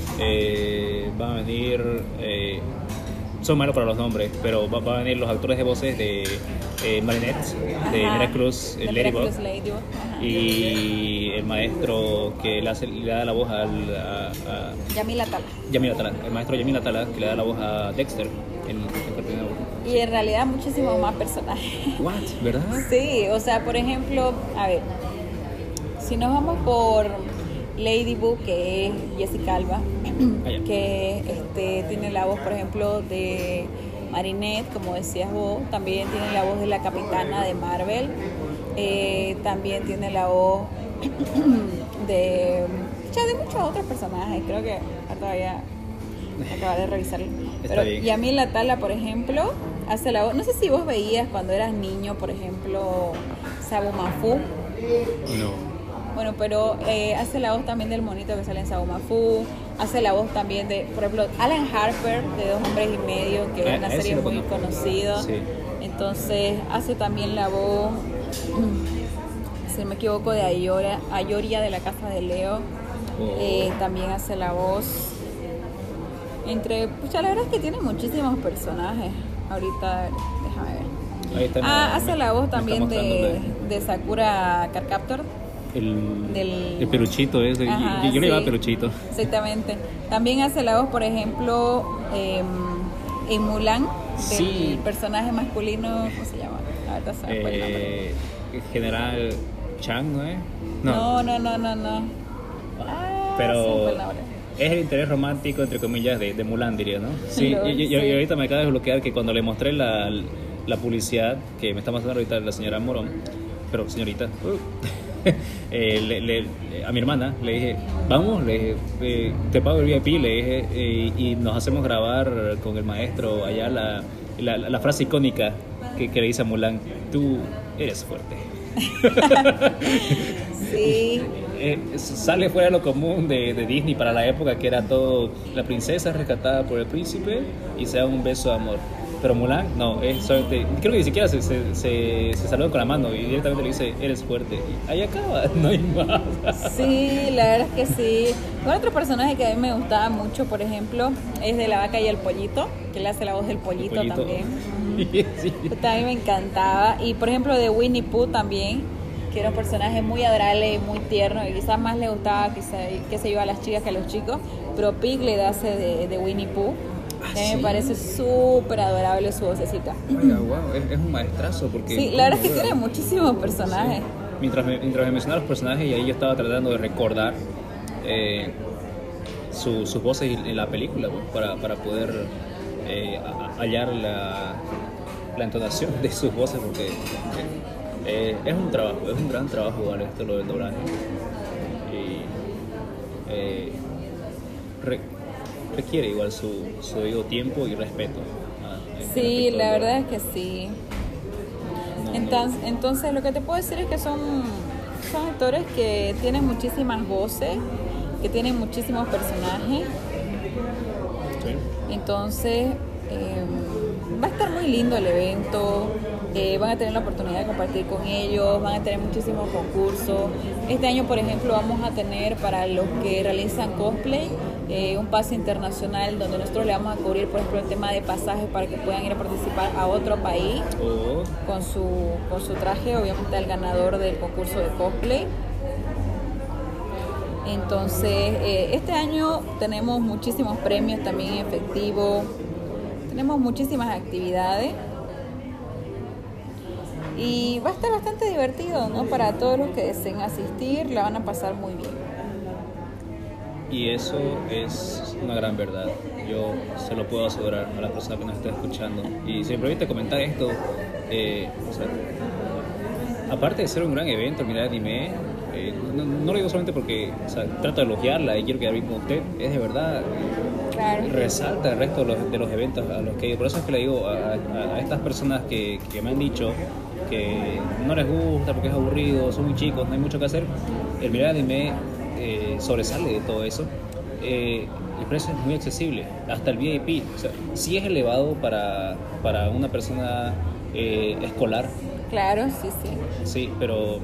Eh, van a venir... Eh, son malos para los nombres, pero van va a venir los actores de voces de eh, Marinette, de Ajá. Miraculous De Ladybug, Miraculous Ladybug. Ajá. y el maestro que le, hace, le da la voz al, a, a Yamila Tala. Yamil Atala, el maestro Yamil Atala, que le da la voz a Dexter en el primer. Y en realidad muchísimos más personajes. What? ¿Verdad? Sí, o sea, por ejemplo, a ver, si nos vamos por Ladybug, que es Jessica Alba, Ah, ya. que este, tiene la voz, por ejemplo, de Marinette, como decías vos, también tiene la voz de la capitana de Marvel, eh, también tiene la voz de, ya, de muchos otros personajes, creo que todavía acabo de revisarlo. Está Pero bien. Yamila Tala, por ejemplo, hace la voz, no sé si vos veías cuando eras niño, por ejemplo, Sabumafu. No. Bueno, pero eh, hace la voz también del monito que sale en Sabumafu, hace la voz también de, por ejemplo, Alan Harper, de Dos Hombres y Medio, que Ah, es una ese serie lo muy conozco. conocida. Sí. Entonces, hace también la voz, si no me equivoco, de Ayoria, Ayoria de la Casa de Leo. Oh. Eh, también hace la voz. Entre, pucha, la verdad es que tiene muchísimos personajes. Ahorita, déjame ver. Ahí está, Ah, me- hace me- la voz me está también mostrando de, el- de Sakura Cardcaptor. El, Del- el peluchito ese. Ajá, yo yo le sí. llamaba peluchito. Exactamente. También hace la voz, por ejemplo, eh, en Mulan, del Sí. personaje masculino, ¿cómo se llama? Ahorita se me fue el nombre. Eh, General Chang, ¿no es? No, no, no, no, no. Ah, se me fue Pero el nombre. es el interés romántico, entre comillas, de, de Mulan, diría, ¿no? Sí, Lo- y, y- y sí. ahorita me acaba de desbloquear que cuando le mostré la, la publicidad que me está mostrando ahorita la señora Morón, pero señorita, uh, eh, le, le, a mi hermana le dije, vamos, le dije, eh, te pago el V I P, le dije, eh, y nos hacemos grabar con el maestro allá la, la, la frase icónica que, que le dice a Mulan, tú eres fuerte. Sí. Eh, sale fuera de lo común de, de Disney para la época, que era todo la princesa rescatada por el príncipe y se da un beso de amor. Pero Mulan, no, es solamente, creo que ni siquiera se, se, se, se saluda con la mano y directamente le dice, eres fuerte. Y ahí acaba, no hay más. Sí, la verdad es que sí. Bueno, otro personaje que a mí me gustaba mucho, por ejemplo, es de La Vaca y el Pollito, que le hace la voz del pollito, pollito. también. Sí. También me encantaba. Y por ejemplo de Winnie Pooh también, que era un personaje muy adorable y muy tierno, y quizás más le gustaba que se, que se iba a las chicas que a los chicos, pero Piglet hace de, de Winnie Pooh. Ah, A mí ¿sí? me parece súper adorable su vocecita. Oiga, wow, es, es un maestrazo porque... Sí, la verdad es que tiene muchísimos personajes. Sí. Mientras me, mientras me mencionaba los personajes, y ahí yo estaba tratando de recordar eh, su, sus voces en la película, pues, para, para poder eh, hallar la, la entonación de sus voces, porque eh, es un trabajo, es un gran trabajo, ¿vale? Esto lo del doblaje. Y eh, re, requiere igual su, su debido tiempo y respeto. ¿Ah? Sí, la verdad es que sí. No, Entonces, no. entonces lo que te puedo decir es que son, son actores que tienen muchísimas voces, que tienen muchísimos personajes. Sí. Entonces eh, va a estar muy lindo el evento, eh, van a tener la oportunidad de compartir con ellos, van a tener muchísimos concursos. Este año, por ejemplo, vamos a tener para los que realizan cosplay eh, un pase internacional donde nosotros le vamos a cubrir, por ejemplo, el tema de pasajes para que puedan ir a participar a otro país Oh. con su, con su traje, obviamente al ganador del concurso de cosplay. Entonces, eh, este año tenemos muchísimos premios también en efectivo, tenemos muchísimas actividades y va a estar bastante divertido, ¿no? Para todos los que deseen asistir, la van a pasar muy bien. Y eso es una gran verdad. Yo se lo puedo asegurar a la persona que nos está escuchando. Y si me permite comentar esto, eh, o sea, aparte de ser un gran evento, mirar anime, eh, no, no lo digo solamente porque, o sea, trato de elogiarla y quiero quedar bien con usted, es de verdad, Claro. resalta el resto de los, de los eventos a los que he ido. Por eso es que le digo a, a, a estas personas que, que me han dicho que no les gusta porque es aburrido, son muy chicos, no hay mucho que hacer, el mirar anime eh, sobresale de todo eso. Eh, el precio es muy accesible, hasta el V I P, o sea, sí es elevado para, para una persona eh, escolar. Claro, sí, sí. Sí, pero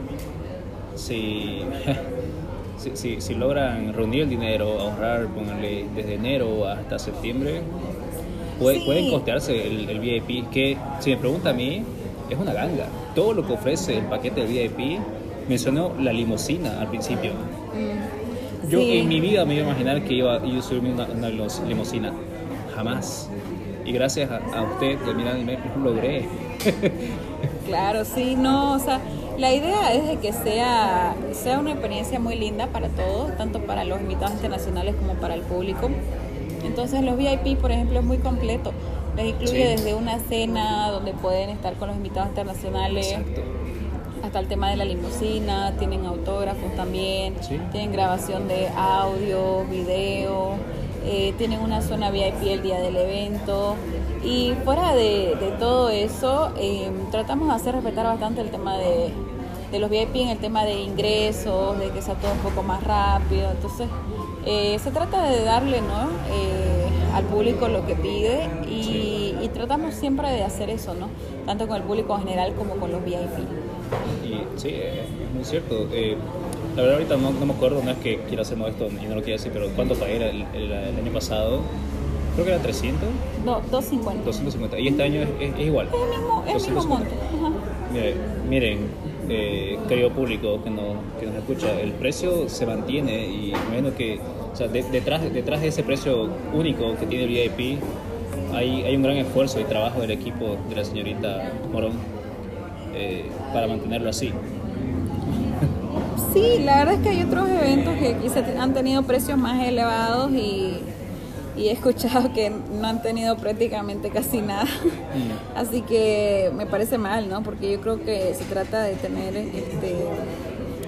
si, si, si, si logran reunir el dinero, ahorrar, ponerle desde enero hasta septiembre, puede, Sí. pueden costearse el, el V I P, que si me pregunta a mí, es una ganga. Todo lo que ofrece el paquete del V I P, mencionó la limusina al principio. Mm. Yo Sí. en mi vida me iba a imaginar que iba, iba a subirme una, una limusina, jamás. Y gracias a, a usted, que mira, me lo logré. Claro, sí, no, o sea, la idea es de que sea, sea una experiencia muy linda para todos, tanto para los invitados internacionales como para el público. Entonces los V I P, por ejemplo, es muy completo. Les incluye Sí. desde una cena donde pueden estar con los invitados internacionales, Exacto. hasta el tema de la limusina, tienen autógrafos también, Sí. tienen grabación de audio, video, eh, tienen una zona V I P el día del evento. Y fuera de, de todo eso, eh, tratamos de hacer respetar bastante el tema de, de los V I P en el tema de ingresos, de que sea todo un poco más rápido. Entonces, eh, se trata de darle, ¿no? Eh, al público lo que pide y, Sí. y tratamos siempre de hacer eso, ¿no? Tanto con el público en general como con los V I P. Y sí, es muy cierto. Eh, la verdad ahorita no, no me acuerdo, no es que quiera hacer modesto y no lo quiero decir, pero ¿cuánto pagué el, el, el año pasado? Creo que era trescientos, No, doscientos cincuenta. doscientos cincuenta. Y este año es, es, es igual. Es el mismo, es el mismo monto. Ajá. Mire, miren, eh, querido público que nos, que nos escucha, el precio se mantiene y menos que, o sea, de, detrás, detrás de ese precio único que tiene el V I P, hay, hay un gran esfuerzo y trabajo del equipo de la señorita Morón eh, para mantenerlo así. Sí, la verdad es que hay otros eventos que quizás han tenido precios más elevados y, y he escuchado que no han tenido prácticamente casi nada. Así que me parece mal, ¿no? Porque yo creo que se trata de tener este,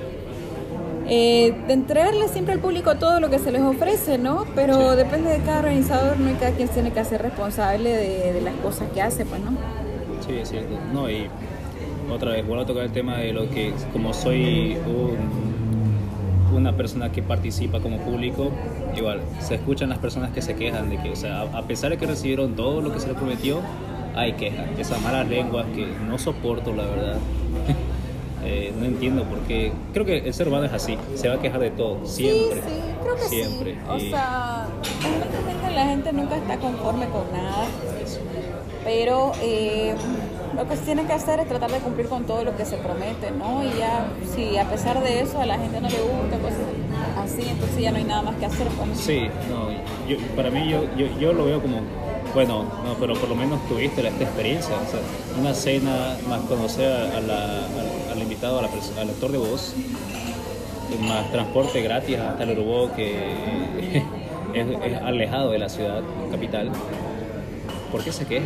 Eh, de entregarle siempre al público todo lo que se les ofrece, ¿no? Pero Sí. depende de cada organizador, ¿no? Y cada quien tiene que ser responsable de, de las cosas que hace, pues, ¿no? Sí, es cierto. No, y otra vez, vuelvo a tocar el tema de lo que, como soy un, una persona que participa como público, igual, se escuchan las personas que se quejan de que, o sea, a, a pesar de que recibieron todo lo que se les prometió, hay quejas, esas malas lenguas que no soporto, la verdad. Eh, no entiendo por qué. Creo que el ser humano es así, se va a quejar de todo, siempre. Sí, sí, creo que siempre. sí. O Y sea, realmente la gente nunca está conforme con nada, eso. pero eh, lo que se tiene que hacer es tratar de cumplir con todo lo que se promete, ¿no? Y ya, si a pesar de eso a la gente no le gusta, pues así, entonces ya no hay nada más que hacer. Pues. Sí, no, yo, para mí yo, yo, yo lo veo como, bueno, no, pero por lo menos tuviste esta experiencia, o sea, una cena más conocer a la, al, al invitado, a la perso- al actor de voz, más transporte gratis hasta el Urubó, que es, es alejado de la ciudad capital. ¿Por qué se quejan?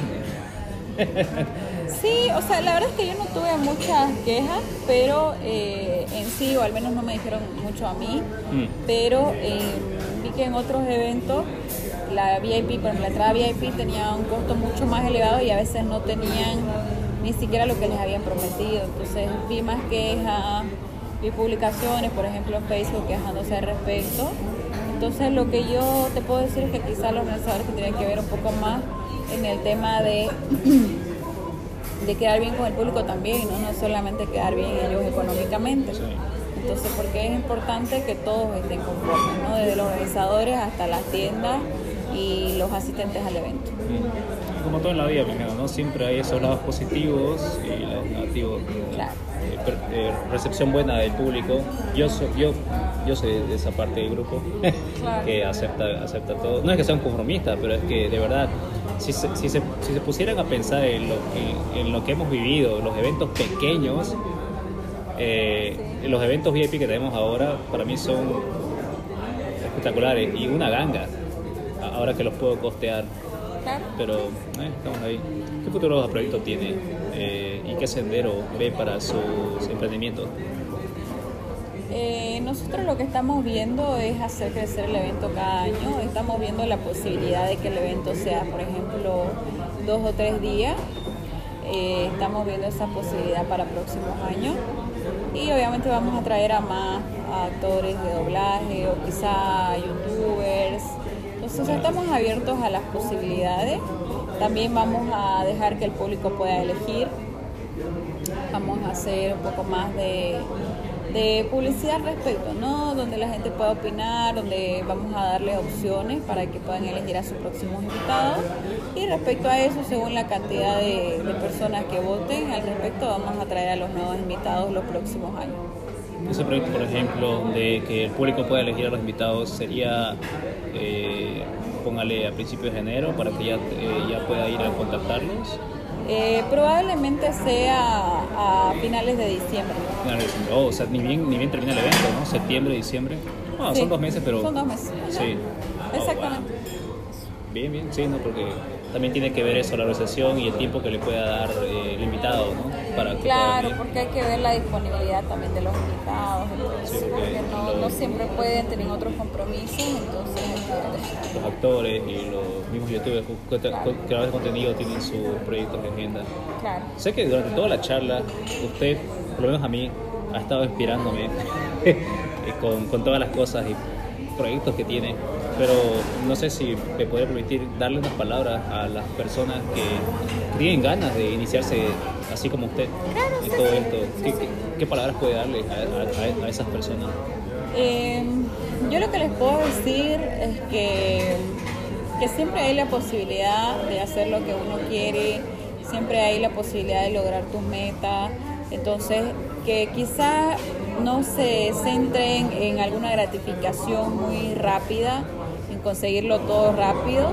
Sí, o sea, la verdad es que yo no tuve muchas quejas, pero eh, en sí, o al menos no me dijeron mucho a mí, Mm. pero eh, vi que en otros eventos la V I P, por ejemplo, la entrada V I P tenía un costo mucho más elevado y a veces no tenían ni siquiera lo que les habían prometido. Entonces vi más quejas, vi publicaciones, por ejemplo, en Facebook quejándose al respecto. Entonces lo que yo te puedo decir es que quizás los organizadores tienen que ver un poco más en el tema de, de quedar bien con el público también, ¿no? No solamente quedar bien ellos económicamente. Sí. Entonces, porque es importante que todos estén conformes, ¿no? Desde los organizadores hasta las tiendas y los asistentes al evento. Mm. Como todo en la vida, primero, ¿no? Siempre hay esos lados positivos y lados negativos. Claro. Eh, per- eh, recepción buena del público. Yo soy, yo, yo soy de esa parte del grupo Claro. que acepta, acepta todo. No es que sea un conformista, pero es que de verdad, si se, si se, si se pusieran a pensar en lo, que, en lo que hemos vivido, los eventos pequeños, eh, los eventos V I P que tenemos ahora, para mí son espectaculares y una ganga, a- ahora que los puedo costear. Claro. Pero eh, estamos ahí. ¿Qué futuro proyecto tiene eh, y qué sendero ve para sus emprendimientos? Eh, nosotros lo que estamos viendo es hacer crecer el evento cada año. Estamos viendo la posibilidad de que el evento sea, por ejemplo, dos o tres días. Eh, estamos viendo esa posibilidad para próximos años. Y obviamente vamos a traer a más actores de doblaje o quizá youtubers. Entonces estamos abiertos a las posibilidades. También vamos a dejar que el público pueda elegir. Vamos a hacer un poco más de, de publicidad al respecto, ¿no? Donde la gente pueda opinar, donde vamos a darles opciones para que puedan elegir a sus próximos invitados. Y respecto a eso, según la cantidad de, de personas que voten, al respecto vamos a traer a los nuevos invitados los próximos años. Ese proyecto, por ejemplo, de que el público pueda elegir a los invitados, sería, eh, póngale a principios de enero para que ya, eh, ya pueda ir a contactarlos. Eh, probablemente sea a finales de diciembre. Finales de diciembre. Oh, o sea, ni bien, ni bien termina el evento, ¿no? Septiembre, diciembre. Bueno, Sí, son dos meses, pero... Son dos meses. Sí. Oh, Exactamente. wow. Bien, bien, sí, ¿no? Porque también tiene que ver eso, la recepción y el tiempo que le pueda dar eh, el invitado, ¿no? Para que pueda Claro, venir. porque hay que ver la disponibilidad también de los invitados, entonces, Sí, porque porque no, los- no siempre pueden tener otros compromisos, entonces hay que ver eso. Los actores y los mismos youtubers que- que- creadores de contenido tienen sus proyectos de agenda. Claro. Sé que durante toda la charla, usted, por lo menos a mí, ha estado inspirándome eh, con, con todas las cosas y proyectos que tiene, pero no sé si me podría permitir darle unas palabras a las personas que tienen ganas de iniciarse así como usted en todo esto. ¿Qué, qué, qué palabras puede darle a, a- a esas personas? Eh, yo lo que les puedo decir es que, que siempre hay la posibilidad de hacer lo que uno quiere, siempre hay la posibilidad de lograr tus metas, entonces que quizá no se centren en alguna gratificación muy rápida, en conseguirlo todo rápido,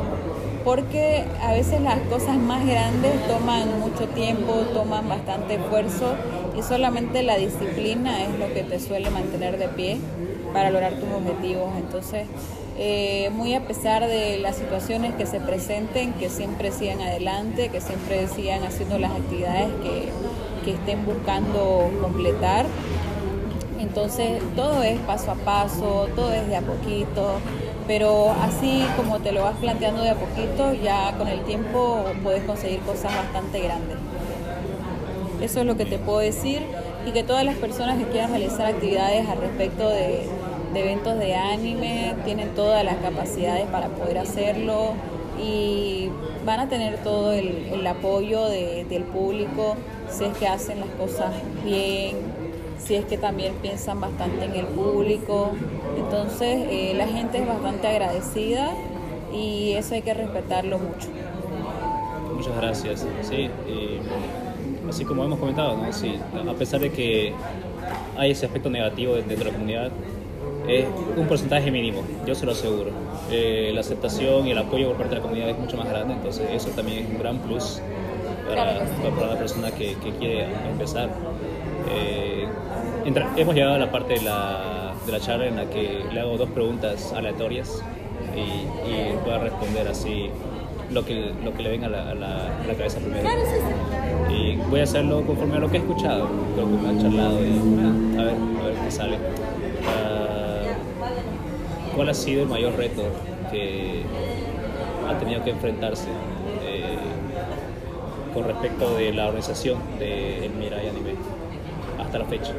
porque a veces las cosas más grandes toman mucho tiempo, toman bastante esfuerzo y solamente la disciplina es lo que te suele mantener de pie para lograr tus objetivos. Entonces, eh, muy a pesar de las situaciones que se presenten, que siempre sigan adelante, que siempre sigan haciendo las actividades que, que estén buscando completar. Entonces todo es paso a paso, todo es de a poquito, pero así como te lo vas planteando de a poquito, ya con el tiempo puedes conseguir cosas bastante grandes. Eso es lo que te puedo decir, y que todas las personas que quieran realizar actividades al respecto de, de eventos de anime tienen todas las capacidades para poder hacerlo y van a tener todo el, el apoyo de, del público si es que hacen las cosas bien, si es que también piensan bastante en el público. Entonces eh, la gente es bastante agradecida y eso hay que respetarlo mucho. Muchas gracias. Sí, y así como hemos comentado, ¿no? Sí, a pesar de que hay ese aspecto negativo dentro de la comunidad, es un porcentaje mínimo, yo se lo aseguro. Eh, la aceptación y el apoyo por parte de la comunidad es mucho más grande, entonces eso también es un gran plus para, Claro que sí. para la persona que, que quiere empezar. Eh, entra, hemos llegado a la parte de la, de la charla en la que le hago dos preguntas aleatorias y, y voy a responder así lo que, lo que le venga a la, a la, a la cabeza primero. Claro, sí, sí. Y voy a hacerlo conforme a lo que he escuchado, lo que me han charlado y ah, a ver, a ver qué sale. Uh, ¿Cuál ha sido el mayor reto que ha tenido que enfrentarse eh, con respecto de la organización de El Mirai Anime hasta la fecha?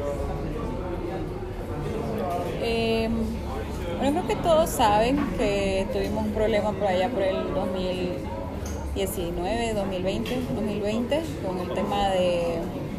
Eh, bueno, creo que todos saben que tuvimos un problema por allá por el dos mil diecinueve, dos mil veinte, dos mil veinte con el tema de,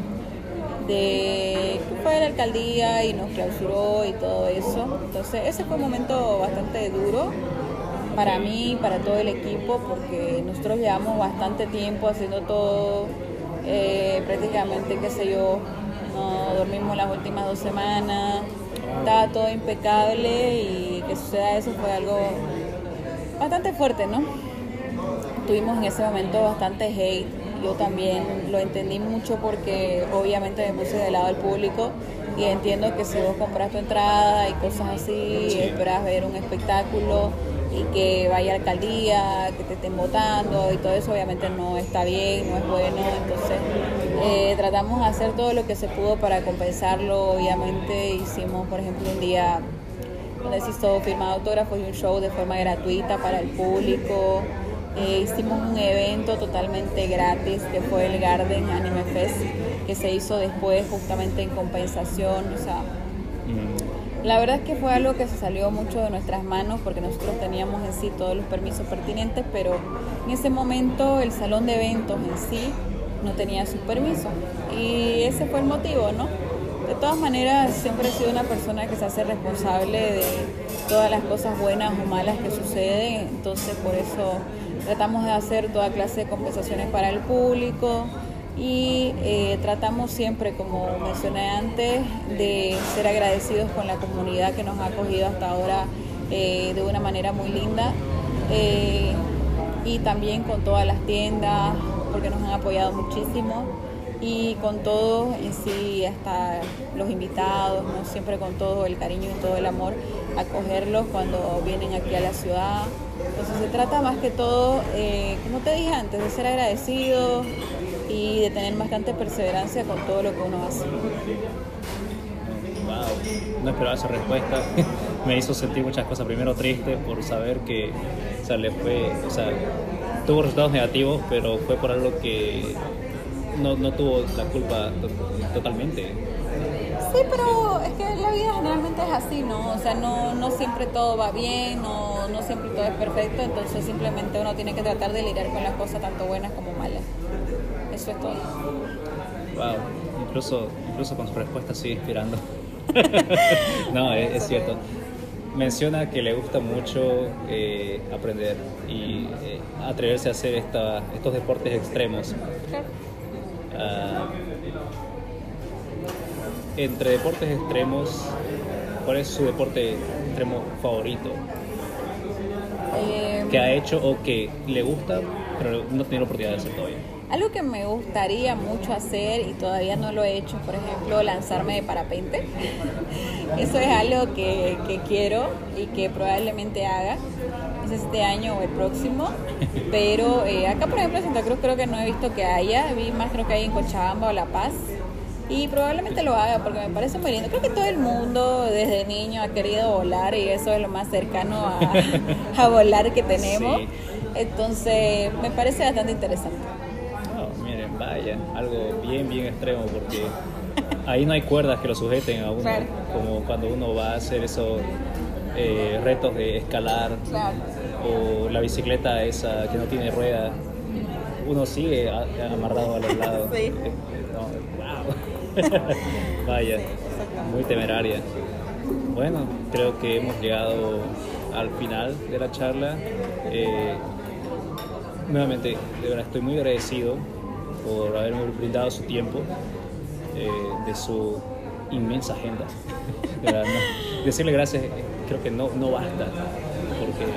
de que fue la alcaldía y nos clausuró y todo eso. Entonces ese fue un momento bastante duro para mí, para todo el equipo, porque nosotros llevamos bastante tiempo haciendo todo, eh, prácticamente, qué sé yo, no dormimos las últimas dos semanas, estaba todo impecable y que suceda eso fue algo bastante fuerte, ¿no? Tuvimos en ese momento bastante hate, yo también lo entendí mucho porque obviamente me puse del lado del público y entiendo que si vos compras tu entrada y cosas así, sí, esperas ver un espectáculo y que vaya a la alcaldía, que te estén votando y todo eso obviamente no está bien, no es bueno. Entonces eh, tratamos de hacer todo lo que se pudo para compensarlo. Obviamente hicimos, por ejemplo, un día donde se hizo firma de autógrafos y un show de forma gratuita para el público. Eh, hicimos un evento totalmente gratis que fue el Garden Anime Fest, que se hizo después justamente en compensación. O sea, la verdad es que fue algo que se salió mucho de nuestras manos porque nosotros teníamos en sí todos los permisos pertinentes, pero en ese momento el salón de eventos en sí no tenía sus permisos y ese fue el motivo, ¿no? De todas maneras, siempre he sido una persona que se hace responsable de todas las cosas buenas o malas que suceden, entonces por eso tratamos de hacer toda clase de compensaciones para el público y eh, tratamos siempre, como mencioné antes, de ser agradecidos con la comunidad que nos ha acogido hasta ahora eh, de una manera muy linda eh, y también con todas las tiendas porque nos han apoyado muchísimo y con todos en sí, hasta los invitados, ¿no? Siempre con todo el cariño y todo el amor, acogerlos cuando vienen aquí a la ciudad. Entonces se trata más que todo, eh, como te dije antes, de ser agradecidos y de tener bastante perseverancia con todo lo que uno hace. Wow, no esperaba esa respuesta. Me hizo sentir muchas cosas. Primero triste por saber que, o sea, le fue, o sea, tuvo resultados negativos, pero fue por algo que no, no tuvo la culpa to- totalmente. Sí, pero es que la vida generalmente es así, ¿no? O sea, no, no siempre todo va bien, no, no siempre todo es perfecto, entonces simplemente uno tiene que tratar de lidiar con las cosas tanto buenas como malas. Eso es todo. Wow, incluso, incluso con su respuesta sigue inspirando. No, es, es cierto. Menciona que le gusta mucho eh, aprender y eh, atreverse a hacer esta, estos deportes extremos. Claro. Uh, entre deportes extremos, ¿cuál es su deporte extremo favorito? Eh, Que ha hecho o que le gusta, pero no tiene la oportunidad de hacer todavía. Algo que me gustaría mucho hacer y todavía no lo he hecho, por ejemplo, lanzarme de parapente. Eso es algo que, que quiero y que probablemente haga. No sé si este año o el próximo. Pero eh, acá, por ejemplo, en Santa Cruz creo que no he visto que haya. Vi más, creo que hay en Cochabamba o La Paz. Y probablemente lo haga porque me parece muy lindo. Creo que todo el mundo desde niño ha querido volar y eso es lo más cercano a, a volar que tenemos. Sí. Entonces me parece bastante interesante. Oh, miren, vaya, algo bien, bien extremo porque ahí no hay cuerdas que lo sujeten a uno, claro. Como cuando uno va a hacer esos eh, retos de escalar, claro. O la bicicleta esa que no tiene rueda, uno sigue a, amarrado a los lados. Sí. No, wow. Vaya, sí, muy temeraria. Bueno, creo que hemos llegado al final de la charla. Eh, nuevamente, de verdad estoy muy agradecido por haberme brindado su tiempo, eh, de su inmensa agenda. De verdad, no. Decirle gracias creo que no, no basta, porque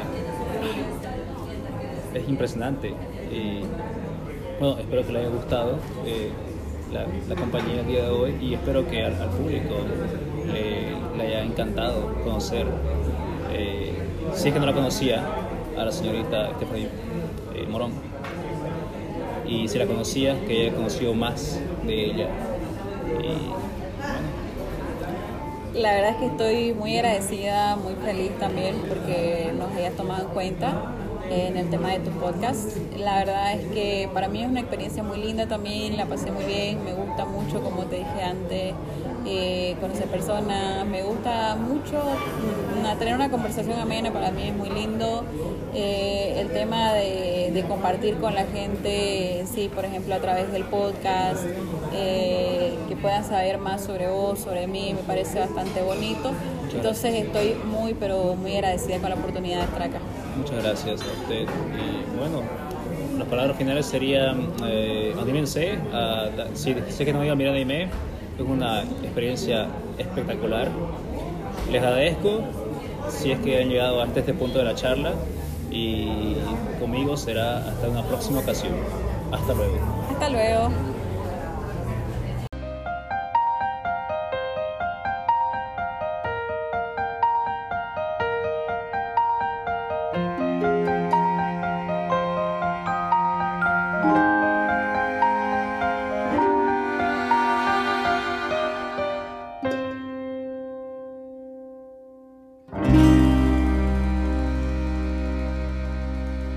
es impresionante. Y bueno, espero que le haya gustado eh, la, la compañía el día de hoy y espero que al, al público eh, le haya encantado conocer, eh, si es que no la conocía, a la señorita Stephanie eh, Morón, y si la conocía, que haya conocido más de ella. Y bueno, la verdad es que estoy muy agradecida, muy feliz también porque nos hayas tomado en cuenta en el tema de tu podcast. La verdad es que para mí es una experiencia muy linda también, la pasé muy bien, me gusta mucho, como te dije antes, eh, conocer personas, me gusta mucho una, tener una conversación amena, para mí es muy lindo. Eh, el tema de, de compartir con la gente, sí, por ejemplo a través del podcast, eh, que puedan saber más sobre vos, sobre mí, me parece bastante bonito. Entonces estoy muy, pero muy agradecida con la oportunidad de estar acá. Muchas gracias a usted. Y bueno, las palabras finales serían, eh, anímense, a, si sé que no iba a mirar anime, es una experiencia espectacular. Les agradezco si es que han llegado hasta este punto de la charla y conmigo será hasta una próxima ocasión. Hasta luego. Hasta luego.